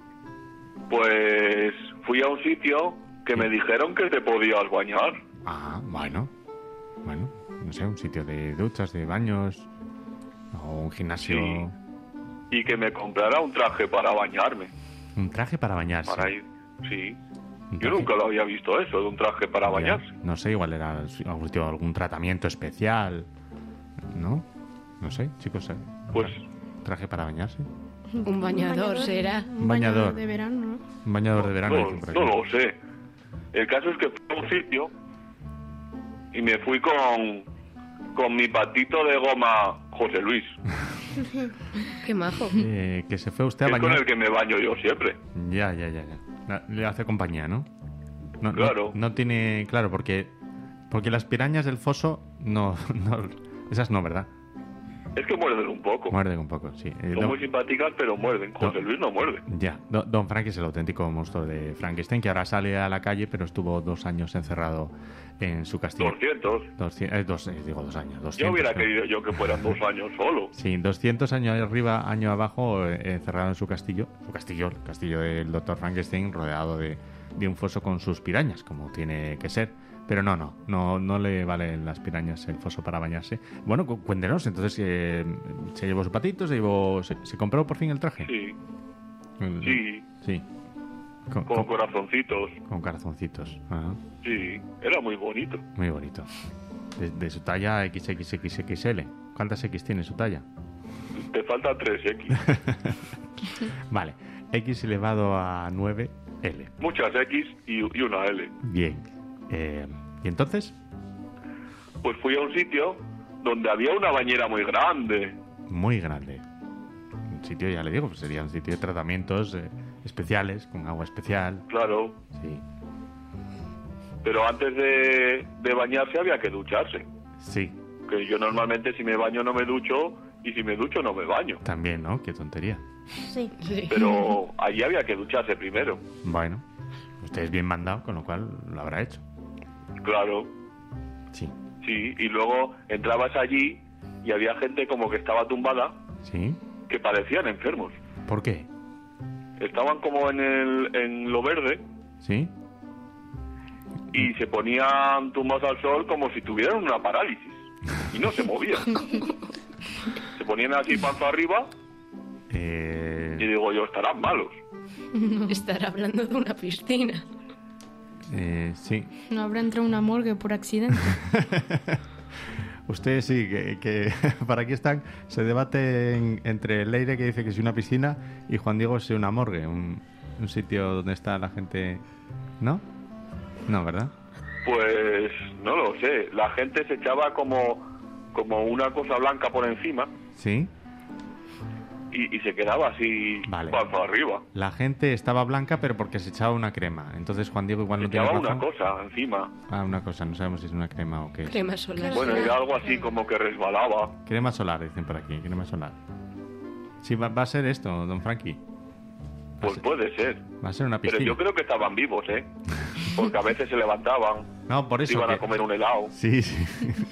Pues fui a un sitio que me dijeron que te podías bañar. Ah, bueno, no sé, un sitio de duchas, de baños o un gimnasio. Sí. Y que me comprara un traje para bañarme. ¿Un traje para bañarse? Para ir, sí. Yo nunca lo había visto eso, de un traje para bañarse. No sé, igual era algún tratamiento especial, ¿no? No sé, chicos. Pues... ¿Traje para bañarse? Un bañador será. Un bañador de verano, ¿no? Un bañador de verano. No lo sé. El caso es que fui a un sitio y me fui con mi patito de goma José Luis. Qué majo. Que se fue usted a bañar. Es con el que me baño yo siempre. Ya. Le hace compañía, ¿no? Claro. No tiene... Claro, porque las pirañas del foso no esas no, ¿verdad? Es que muerden un poco. Muerden un poco, sí. Son muy simpáticas, pero muerden. José Luis no muerde. Ya. Don Frank es el auténtico monstruo de Frankenstein, que ahora sale a la calle, pero estuvo 2 años encerrado en su castillo. 200. Digo 2 años. 200, yo hubiera querido yo que fueran 2 años solo. Sí, 200 años arriba, año abajo, encerrado en su castillo. El castillo del Dr. Frankenstein, rodeado de un foso con sus pirañas, como tiene que ser. Pero no le valen las pirañas el foso para bañarse. Bueno, cuéntenos, entonces, ¿se llevó su patito? ¿Se compró por fin el traje? Sí. Sí. Con corazoncitos. Con corazoncitos. Ajá. Sí, era muy bonito. Muy bonito. De su talla XXXXL. ¿Cuántas X tiene su talla? Te falta 3X. Vale. X elevado a 9, L. Muchas X y una L. Bien. ¿Y entonces? Pues fui a un sitio donde había una bañera muy grande. Muy grande. Un sitio, ya le digo, pues sería un sitio de tratamientos especiales, con agua especial. Claro. Sí. Pero antes de bañarse había que ducharse. Sí. Que yo normalmente si me baño no me ducho y si me ducho no me baño. También, ¿no? Qué tontería. Sí. Pero allí había que ducharse primero. Bueno, usted es bien mandado, con lo cual lo habrá hecho. Claro. Sí. Sí, y luego entrabas allí y había gente como que estaba tumbada. Sí. Que parecían enfermos. ¿Por qué? Estaban como en lo verde. Sí. Y se ponían tumbados al sol como si tuvieran una parálisis. Y no se movían. Se ponían así panza arriba. Y digo yo, estarán malos. Estará hablando de una piscina. Sí. No habrá entrado una morgue por accidente. Ustedes sí, que para aquí están, se debaten entre Leire, que dice que es una piscina, y Juan Diego es una morgue, un sitio donde está la gente... ¿No? No, ¿verdad? Pues no lo sé. La gente se echaba como una cosa blanca por encima. Sí. Y se quedaba así, panza arriba. La gente estaba blanca, pero porque se echaba una crema. Entonces Juan Diego igual Se no tiene echaba razón. una cosa encima. Ah, una cosa, no sabemos si es una crema o qué es. Crema solar. Bueno, era algo así como que resbalaba. Crema solar, dicen por aquí, crema solar. Sí, va a ser esto, don Frankie. Pues puede ser. Va a ser una piscina. Pero yo creo que estaban vivos, ¿eh? Porque a veces se levantaban. No, por eso Iban que... a comer un helado. Sí, sí.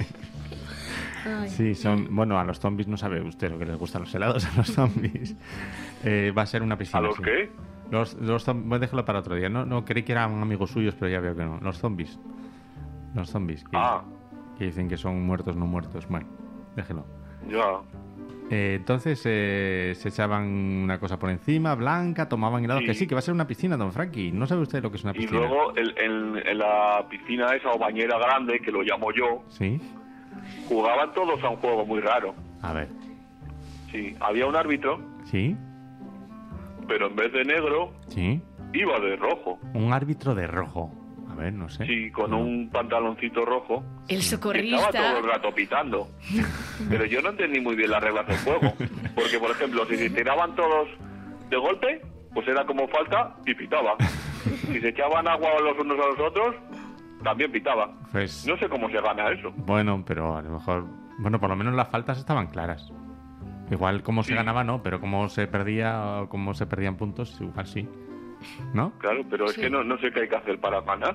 Sí, son... Bueno, a los zombies no sabe usted lo que les gustan los helados a los zombies. Va a ser una piscina. ¿A los sí. qué? Los voy a dejarlo para otro día. No, creí que eran amigos suyos, pero ya veo que no. Los zombies. Los zombies. Que dicen que son muertos, no muertos. Bueno, déjelo. Ya. Entonces se echaban una cosa por encima, blanca, tomaban helado. Sí. Que sí, que va a ser una piscina, don Frankie. ¿No sabe usted lo que es una Y piscina? luego en la piscina esa o bañera grande, que lo llamo yo, Sí. jugaban todos a un juego muy raro. A ver. Sí, había un árbitro, Sí. pero en vez de negro, Sí. iba de rojo. Un árbitro de rojo. A ver, no sé. Sí, con un pantaloncito rojo. El Y socorrista. estaba todo el rato pitando. Pero yo no entendí muy bien las reglas del juego. Porque, por ejemplo, si se tiraban todos de golpe, pues era como falta y pitaba. Si se echaban agua los unos a los otros, también pitaba. Pues... No sé cómo se gana eso. Bueno, pero a lo mejor... Bueno, por lo menos las faltas estaban claras. Igual cómo se ganaba no, pero cómo se perdía o cómo se perdían puntos, igual sí. ¿No? Claro, pero es Sí. que no sé qué hay que hacer para ganar.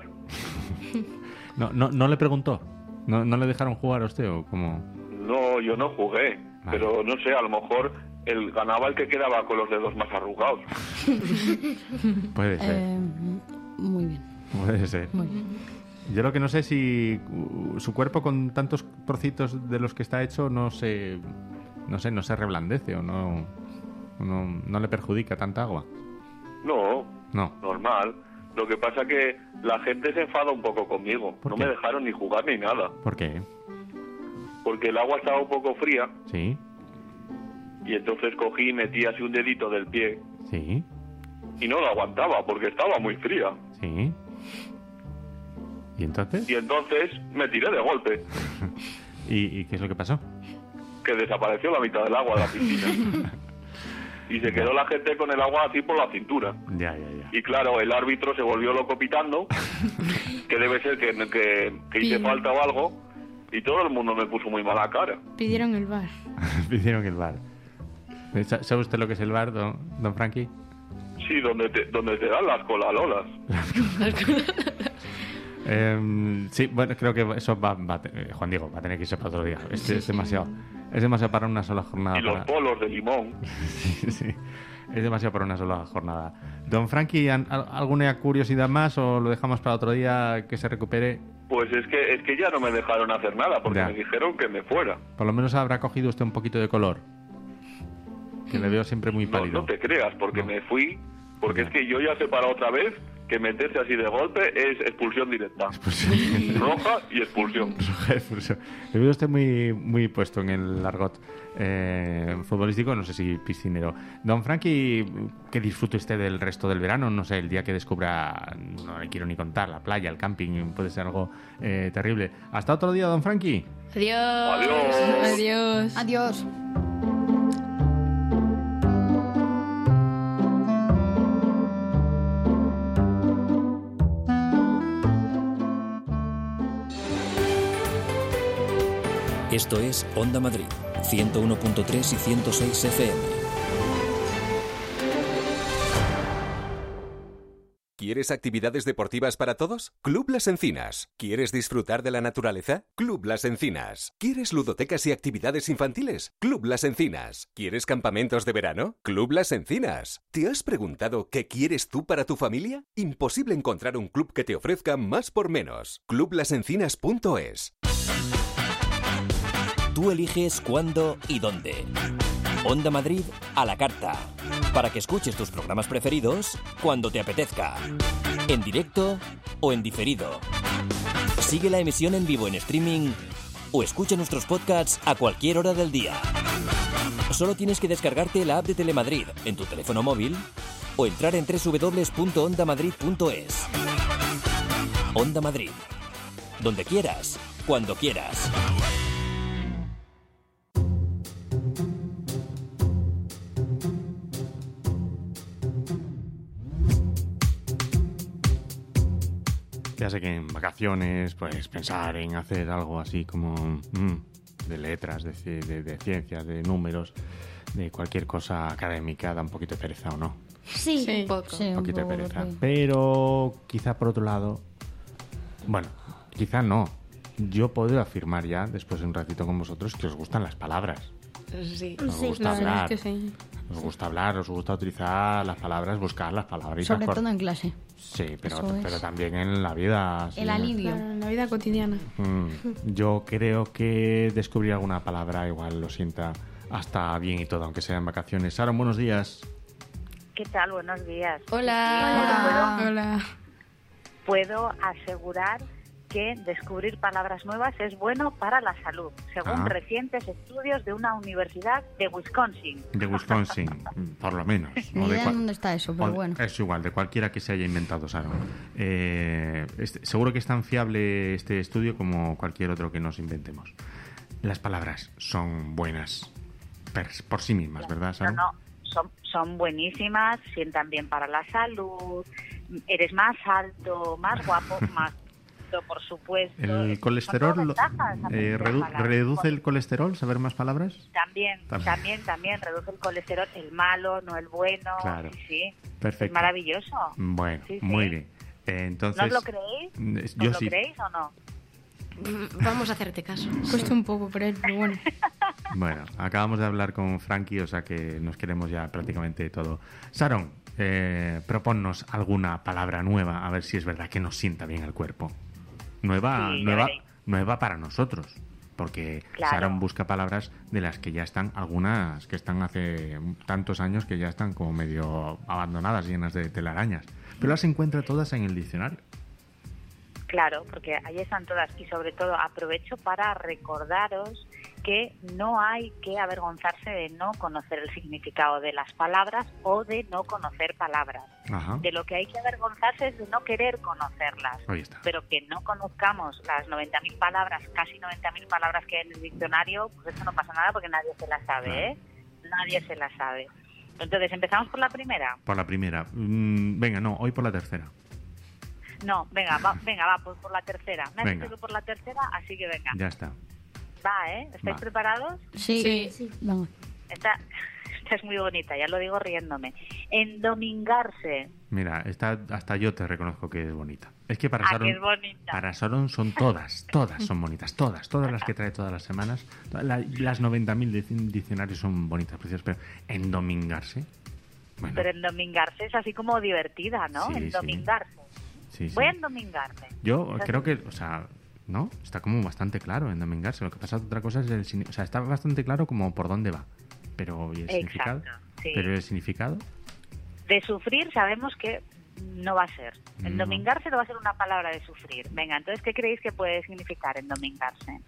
No le preguntó. ¿No le dejaron jugar a usted o cómo? No, yo no jugué. Vale. Pero no sé, a lo mejor ganaba el que quedaba con los dedos más arrugados. Puede ser. Muy bien. Puede ser. Muy bien. Yo lo que no sé es si su cuerpo con tantos trocitos de los que está hecho no se reblandece o no le perjudica tanta agua. No, normal. Lo que pasa que la gente se enfada un poco conmigo. ¿Por No qué? me dejaron ni jugar ni nada. ¿Por qué? Porque el agua estaba un poco fría Sí, y entonces cogí y metí así un dedito del pie sí, y no lo aguantaba porque estaba muy fría. sí. ¿Y entonces? Y entonces me tiré de golpe, ¿Y qué es lo que pasó? que desapareció la mitad del agua de la piscina. Y se quedó la gente con el agua así por la cintura. Ya. Y claro, el árbitro se volvió loco pitando, que debe ser que hice falta o algo, y todo el mundo me puso muy mala cara. Pidieron el bar. Pidieron el bar. ¿Sabe usted lo que es el bar, don Frankie? Sí, donde te dan las colalolas. Sí, bueno, creo que eso Juan Diego va a tener que irse para otro día. Es demasiado para una sola jornada. Y los polos de limón. Sí, es demasiado para una sola jornada. Don Frankie, ¿alguna curiosidad más o lo dejamos para otro día que se recupere? Pues es que ya no me dejaron hacer nada porque Ya. me dijeron que me fuera. Por lo menos habrá cogido usted un poquito de color. Que le veo siempre muy No, pálido. no te creas, porque me fui, porque Ya. es que yo ya sé para otra vez que meterse así de golpe es expulsión directa. Roja y expulsión. Le veo usted muy puesto en el argot futbolístico, no sé si piscinero. Don Frankie, que disfrute usted del resto del verano, no sé, el día que descubra, no le quiero ni contar, la playa, el camping, puede ser algo terrible. Hasta otro día, don Frankie. Adiós. Adiós. Adiós. Esto es Onda Madrid, 101.3 y 106 FM. ¿Quieres actividades deportivas para todos? Club Las Encinas. ¿Quieres disfrutar de la naturaleza? Club Las Encinas. ¿Quieres ludotecas y actividades infantiles? Club Las Encinas. ¿Quieres campamentos de verano? Club Las Encinas. ¿Te has preguntado qué quieres tú para tu familia? Imposible encontrar un club que te ofrezca más por menos. Clublasencinas.es. Tú eliges cuándo y dónde. Onda Madrid a la carta. Para que escuches tus programas preferidos cuando te apetezca. En directo o en diferido. Sigue la emisión en vivo en streaming o escucha nuestros podcasts a cualquier hora del día. Solo tienes que descargarte la app de Telemadrid en tu teléfono móvil o entrar en www.ondamadrid.es. Onda Madrid. Donde quieras, cuando quieras. Ya sé que en vacaciones, pues pensar en hacer algo así como de letras, de ciencias, de números, de cualquier cosa académica, da un poquito de pereza, ¿o no? Sí, un poco. Sí, Un poquito de poco, pereza. sí. Pero quizá por otro lado, bueno, quizá no. Yo puedo afirmar ya, después de un ratito con vosotros, que os gustan las palabras. Sí. Os Sí, gusta La verdad hablar. es que sí. Os gusta hablar, os gusta utilizar las palabras, buscar las palabritas. Sobre todo en clase. Sí, pero Eso es. también en la vida. sí. El alivio. Claro, en la vida cotidiana. Yo creo que descubrir alguna palabra igual lo sienta hasta bien y todo, aunque sea en vacaciones. Sharon, buenos días. ¿Qué tal? Buenos días. Hola. Hola. Puedo asegurar que descubrir palabras nuevas es bueno para la salud, según Ah. recientes estudios de una universidad de Wisconsin. De Wisconsin, por lo menos. Ni O de idea cual- en dónde está eso, pero o- bueno. Es igual, de cualquiera que se haya inventado, Sharon. Seguro que es tan fiable este estudio como cualquier otro que nos inventemos. Las palabras son buenas por sí mismas, ¿verdad, Sharon? No, son buenísimas, sientan bien para la salud, eres más alto, más guapo, más alto, por supuesto. El Son colesterol todo ventajas, aprender palabras. reduce el colesterol, saber más palabras. También reduce el colesterol, el malo, no el bueno. Claro. Sí, Perfecto. es maravilloso. Bueno, Sí, sí. muy bien. Entonces, ¿No os lo creéis? Yo ¿Os lo sí. creéis o no? Vamos a hacerte caso. Cuesta un poco creer, pero bueno. Bueno, acabamos de hablar con Frankie, o sea que nos queremos ya prácticamente todo. Sharon, proponnos alguna palabra nueva, a ver si es verdad que nos sienta bien el cuerpo. Nueva para nosotros, porque Claro. Sharon busca palabras de las que ya están, algunas que están hace tantos años que ya están como medio abandonadas, llenas de telarañas, pero las encuentra todas en el diccionario. Claro, porque ahí están todas y sobre todo aprovecho para recordaros que no hay que avergonzarse de no conocer el significado de las palabras o de no conocer palabras. Ajá. De lo que hay que avergonzarse es de no querer conocerlas. Ahí está. Pero que no conozcamos las 90.000 palabras, casi 90.000 palabras que hay en el diccionario, pues eso no pasa nada porque nadie se las sabe, Claro. ¿eh? Nadie se las sabe. Entonces, ¿empezamos por la primera? Por la primera. Venga, no, hoy por la tercera. No, venga, pues por la tercera. Me has Venga. dicho que por la tercera, así que venga. Ya está. Va, ¿eh? ¿Estáis Va. preparados? Sí. Vamos. Esta es muy bonita, ya lo digo riéndome. Endomingarse. Mira, hasta yo te reconozco que es bonita. Es que para Ah, Sharon, que es bonita. para Sharon son todas son bonitas, todas las que trae todas las semanas. Las 90.000 diccionarios son bonitas, preciosas, pero endomingarse. Bueno, Pero endomingarse es así como divertida, ¿no? Sí, sí. Endomingarse. sí, sí. Voy a endomingarme. Yo Es creo así. que, o sea, ¿no? Está como bastante claro endomingarse. Lo que pasa otra cosa es o sea, está bastante claro como por dónde va. Pero ¿y el significado? Exacto, sí. Pero ¿y el significado? De sufrir sabemos que no va a ser. Endomingarse no va a ser una palabra de sufrir. Venga, entonces, ¿qué creéis que puede significar endomingarse?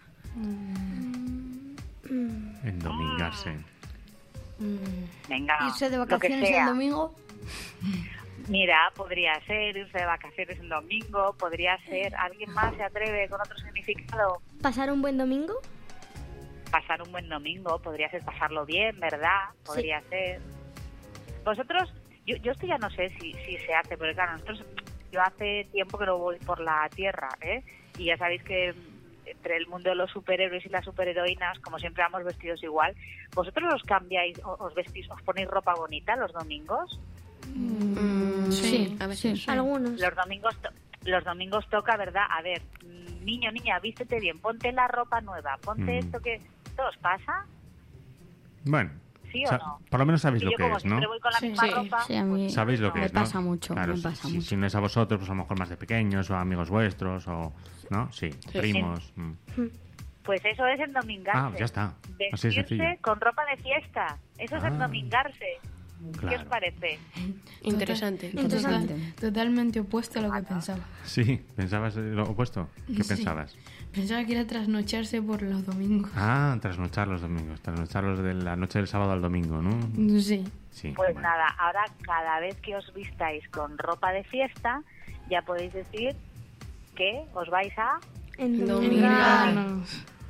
Endomingarse. Venga, ¿Irse de lo que vacaciones sea. el domingo? Mira, podría ser irse de vacaciones un domingo, podría ser... ¿Alguien más se atreve con otro significado? ¿Pasar un buen domingo? Pasar un buen domingo, podría ser pasarlo bien, ¿verdad? Podría ser... Vosotros, yo esto ya no sé si se hace, porque claro, yo hace tiempo que no voy por la tierra, ¿eh? Y ya sabéis que entre el mundo de los superhéroes y las superheroínas, como siempre vamos vestidos igual, ¿vosotros os cambiáis, os vestís, os ponéis ropa bonita los domingos? Sí, a veces. Sí. Algunos. Los domingos toca, ¿verdad? A ver, niño, niña, vístete bien, ponte la ropa nueva, ponte esto que... ¿Todo os pasa? Bueno, ¿Sí o no? por lo menos sabéis Y lo yo que como es, ¿no? siempre voy con la misma ropa, Sí, a mí Sabéis lo que me es, ¿no? pasa mucho, Claro, me pasa mucho. si no es a vosotros, pues a lo mejor más de pequeños o amigos vuestros o... ¿No? Sí, primos. pues eso es endomingarse. Ah, ya está. Así de sencillo. Vestirse con ropa de fiesta. Eso es endomingarse. ¿Qué Claro. os parece? Interesante. Totalmente opuesto a lo que pensaba. Sí, ¿pensabas lo opuesto? ¿Qué Sí. pensabas? Pensaba que era trasnocharse por los domingos. Ah, trasnochar los domingos, trasnocharlos de la noche del sábado al domingo, ¿no? Sí. Sí. Pues nada, ahora cada vez que os vistáis con ropa de fiesta, ya podéis decir que os vais a endomingar.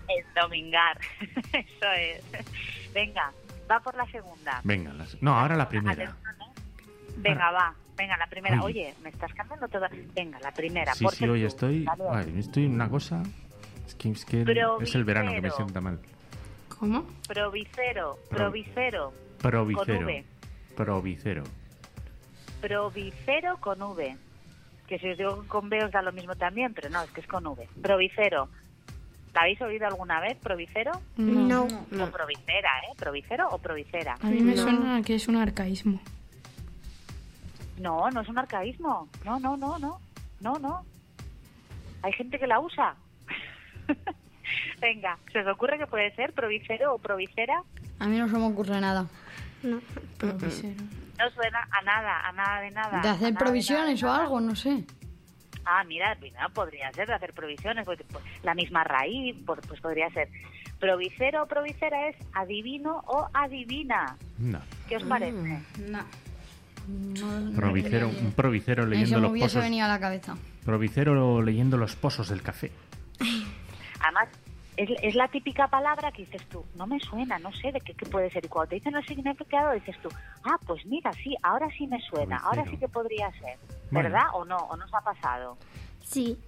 Eso es. Venga, va por la segunda. Venga, no, ahora la primera. Venga, va. Venga, la primera. Uy. Oye, me estás cambiando toda. Venga, la primera. Sí, porque hoy tú, estoy... dale. Ay, estoy en una cosa... Es que es el verano que me sienta mal. ¿Cómo? Provicero. Provicero. Con V. Provicero. Provicero con V. Que si os digo con V os da lo mismo también, pero no, es que es con V. Provicero. ¿La habéis oído alguna vez, provicero? No. O provicera, ¿eh? ¿Provicero o provicera? A mí me suena que es un arcaísmo. No, no es un arcaísmo. No. Hay gente que la usa. Venga, ¿se os ocurre que puede ser provicero o provicera? A mí no se me ocurre nada. No. Provisero. No suena a nada de nada. ¿De hacer A nada provisiones de o nada. algo? No sé. Ah, mira, podría ser de hacer provisiones, pues, la misma raíz, pues podría ser. Provicero o provicera es adivino o adivina. No. ¿Qué os parece? No. Provicero, un provicero leyendo Eso me los hubiese pozos. venido a la cabeza. Provicero leyendo los pozos del café. Además, es la típica palabra que dices tú, no me suena, no sé de qué puede ser. Y cuando te dicen el significado dices tú, pues mira, sí, ahora sí me suena, ahora sí que podría ser. Bueno. ¿Verdad o no? ¿O nos ha pasado? Sí.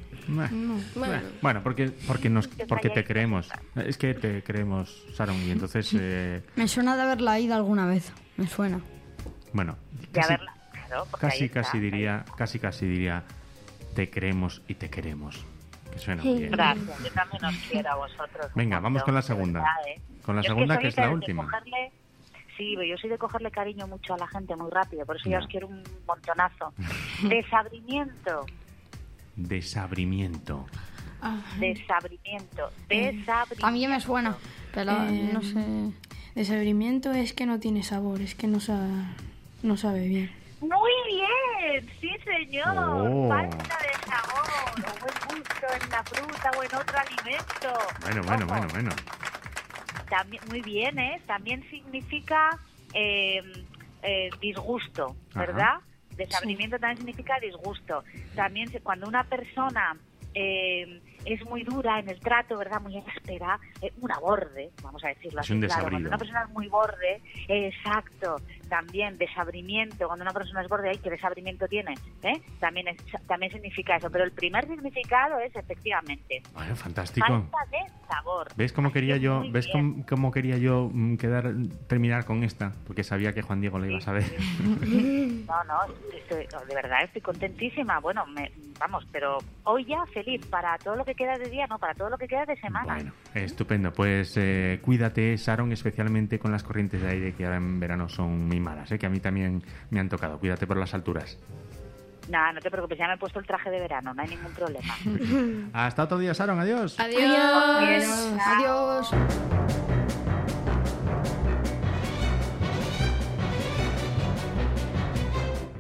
Bueno, porque te creemos. Es que te creemos, Sharon, y entonces... Me suena de haberla ido alguna vez. Me suena. Bueno, De haberla, claro, porque ahí está. casi diría, te creemos y te queremos. Que suena muy bien. Gracias, yo también os quiero a vosotros. Venga, vamos con la de segunda. verdad, ¿eh? Con la Yo segunda, soy que es la de última. Sí, pero yo soy de cogerle cariño mucho a la gente muy rápido, por eso Ya. ya os quiero un montonazo. Desabrimiento. Desabrimiento. Desabrimiento. También me suena, pero no sé. Desabrimiento es que no tiene sabor, es que no sabe bien. Muy bien, sí señor. Oh. Falta de sabor, o buen gusto en la fruta o en otro alimento. Bueno. También, muy bien, ¿eh? También significa disgusto, ¿verdad? Ajá. Desabrimiento también significa disgusto. También cuando una persona es muy dura en el trato, ¿verdad? Muy áspera, una borde, vamos a decirlo Es así. un Claro, desabrido. cuando una persona es muy borde, exacto. También desabrimiento, cuando una persona es borde, ¿qué desabrimiento tiene? También significa eso. Pero el primer significado es efectivamente Bueno, fantástico. falta de sabor. ¿Ves cómo quería yo, Muy ves bien. cómo quería yo terminar con esta? Porque sabía que Juan Diego lo iba a saber. No, de verdad estoy contentísima. Bueno, vamos, pero hoy ya feliz para todo lo que queda de día, no, para todo lo que queda de semana. Bueno, estupendo. Pues cuídate, Sharon, especialmente con las corrientes de aire que ahora en verano son muy malas, que a mí también me han tocado. Cuídate por las alturas. Nada, no te preocupes, ya me he puesto el traje de verano, no hay ningún problema. Hasta otro día, Sharon. Adiós. Adiós.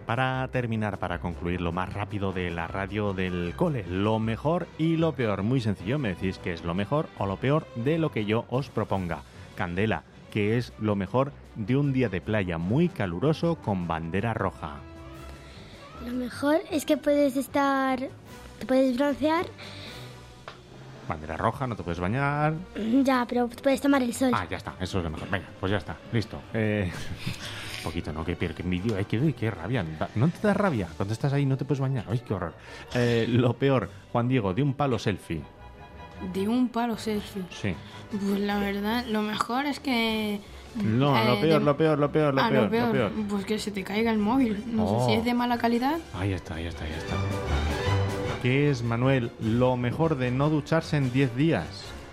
Para terminar, para concluir lo más rápido de la radio del cole, lo mejor y lo peor. Muy sencillo, me decís qué es lo mejor o lo peor de lo que yo os proponga. Candela, ¿qué es lo mejor de un día de playa muy caluroso con bandera roja? Lo mejor es que te puedes broncear. Bandera roja, no te puedes bañar. Ya, pero puedes tomar el sol. Ah, ya está, eso es lo mejor. Venga, pues ya está, listo. Un poquito, ¿no? Qué envidio. Ay, qué rabia. ¿No te da rabia? Cuando estás ahí no te puedes bañar. Ay, qué horror. Lo peor, Juan Diego, de un palo selfie. ¿De un palo selfie? Sí. Pues la verdad, lo mejor es que... No, lo peor. Pues que se te caiga el móvil. No sé si es de mala calidad. Ahí está. ¿Qué es, Manuel, lo mejor de no ducharse en 10 días?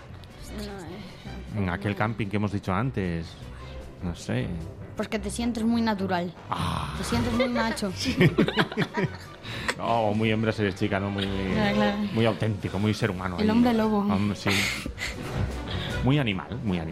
En aquel camping que hemos dicho antes. No sé. Pues que te sientes muy natural. Te sientes muy macho. No, muy hombre eres chica, ¿no? Claro. Muy auténtico, muy ser humano. El hombre lobo. Sí. Muy animal.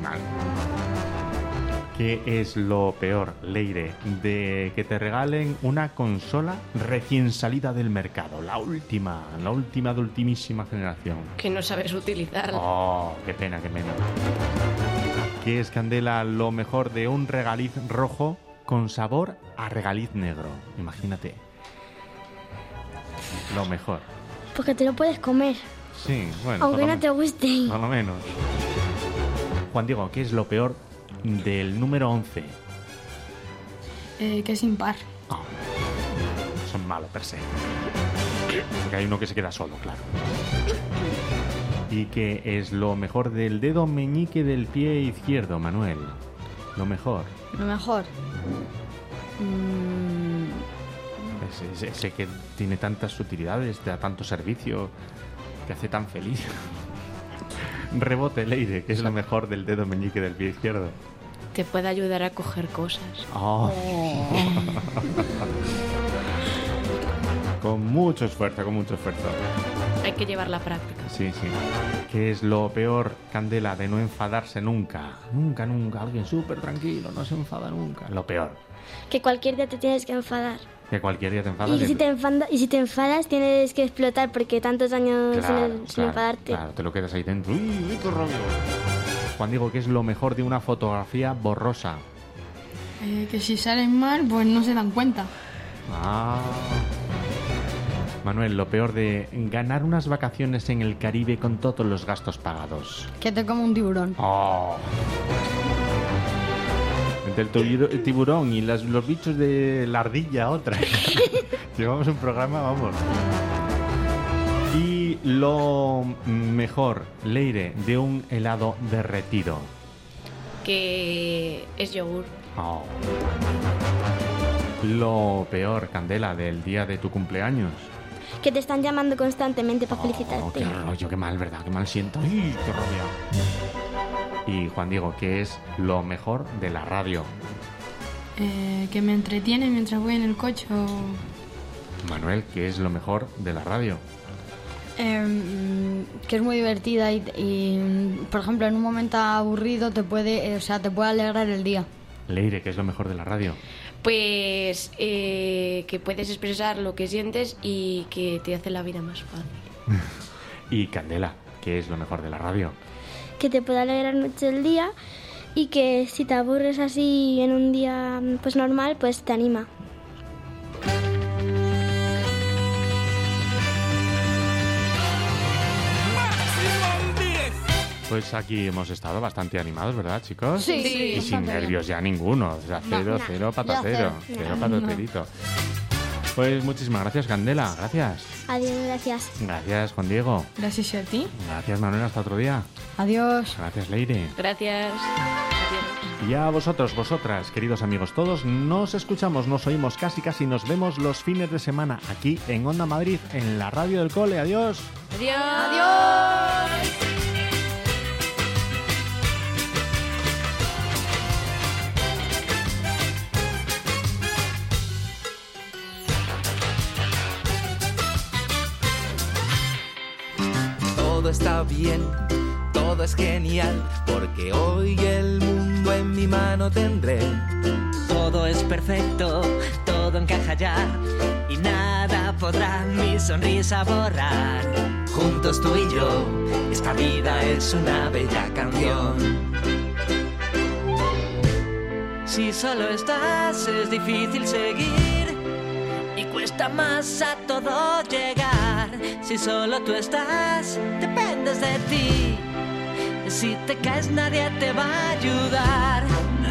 ¿Qué es lo peor, Leire, de que te regalen una consola recién salida del mercado? La última de ultimísima generación. Que no sabes utilizar. Oh, qué pena. ¿Qué es, Candela, lo mejor de un regaliz rojo con sabor a regaliz negro? Imagínate. Lo mejor. Porque te lo puedes comer. Sí, bueno. Aunque no te guste. Por lo menos. Juan Diego, ¿qué es lo peor del número 11? Que es impar. Son malos per se. Porque hay uno que se queda solo, claro. ¿Y qué es lo mejor del dedo meñique del pie izquierdo, Manuel? Lo mejor. Lo mejor. Ese que tiene tantas utilidades, da tanto servicio, que hace tan feliz. Rebote, Leire, ¿qué es lo mejor del dedo meñique del pie izquierdo? Te puede ayudar a coger cosas. Con mucho esfuerzo. Hay que llevar la práctica. Sí. ¿Qué es lo peor, Candela, de no enfadarse nunca? Nunca. Alguien súper tranquilo, no se enfada nunca. Lo peor. Que cualquier día te tienes que enfadar. Que cualquier día te enfadas. Y si te enfadas tienes que explotar porque tantos años sin enfadarte. Claro, te lo quedas ahí dentro. ¡Uy, qué rollo! Juan Diego, ¿qué es lo mejor de una fotografía borrosa? Que si salen mal, pues no se dan cuenta. Manuel, lo peor de ganar unas vacaciones en el Caribe con todos los gastos pagados. Que te come un tiburón. Entre el tiburón y los bichos de la ardilla, otra. Llevamos un programa, vamos. Y lo mejor, Leire, de un helado derretido. Que es yogur. Lo peor, Candela, del día de tu cumpleaños. Que te están llamando constantemente para felicitarte. Qué rollo, qué mal, ¿verdad? Qué mal siento. ¡Ay, qué rabia! Y Juan Diego, ¿qué es lo mejor de la radio? Que me entretiene mientras voy en el coche. Manuel, ¿qué es lo mejor de la radio? Que es muy divertida y, por ejemplo, en un momento aburrido te puede alegrar el día. Leire, ¿qué es lo mejor de la radio? Pues que puedes expresar lo que sientes y que te hace la vida más fácil. Y Candela, ¿qué es lo mejor de la radio? Que te puede alegrar mucho el día y que si te aburres así en un día pues normal, pues te anima. Pues aquí hemos estado bastante animados, ¿verdad, chicos? Sí. Y sin nervios ya ninguno. O sea, cero patatero. Cero pataterito. Pues muchísimas gracias, Candela. Gracias. Adiós, gracias. Gracias, Juan Diego. Gracias a ti. Gracias, Manuel. Hasta otro día. Adiós. Gracias, Leire. Gracias. Y a vosotros, vosotras, queridos amigos todos, nos escuchamos, nos oímos casi, nos vemos los fines de semana aquí en Onda Madrid, en la radio del cole. Adiós. Adiós. Adiós. Todo está bien, todo es genial, porque hoy el mundo en mi mano tendré. Todo es perfecto, todo todo encaja ya y nada podrá mi sonrisa borrar. Juntos tú y yo, esta vida es una bella canción. Si solo estás es difícil seguir y cuesta más a todo llegar. Si solo tú estás, dependes de ti. Si te caes nadie te va a ayudar.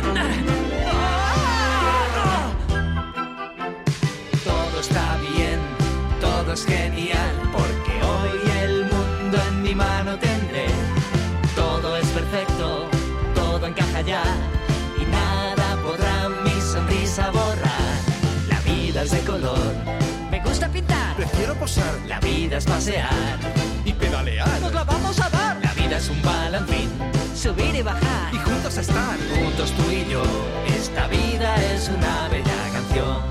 Todo está bien, todo es genial, porque hoy el mundo en mi mano tendré. Todo es perfecto, todo encaja ya y nada podrá mi sonrisa borrar. La vida es de color, me gusta pintar, prefiero posar. La vida es pasear y pedalear. Nos la vamos a dar. La vida es un balancín, subir y bajar y juntos estar. Juntos tú y yo, esta vida es una bella canción.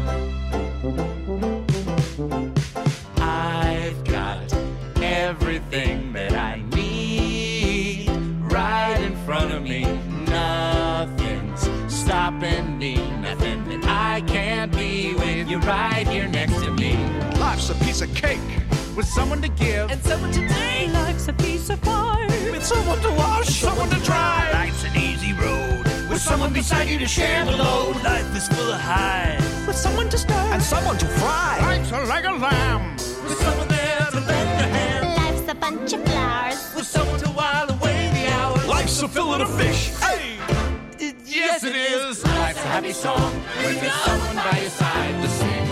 I've got everything that I need right in front of me. Nothing's stopping me, nothing that I can't be with you right here next to me. Life's a piece of cake with someone to give and someone to take. Life's a piece of pie with someone to wash, someone to dry. Life's an easy road with someone beside you to share the load. Life is full of highs with someone to stir and someone to fry. Life's a leg of lamb with someone there to lend a hand. Life's a bunch of flowers with someone to while away the hours. Life's a fillet of fish. Hey! Yes, it is. Life's a happy song when there's someone by your side to sing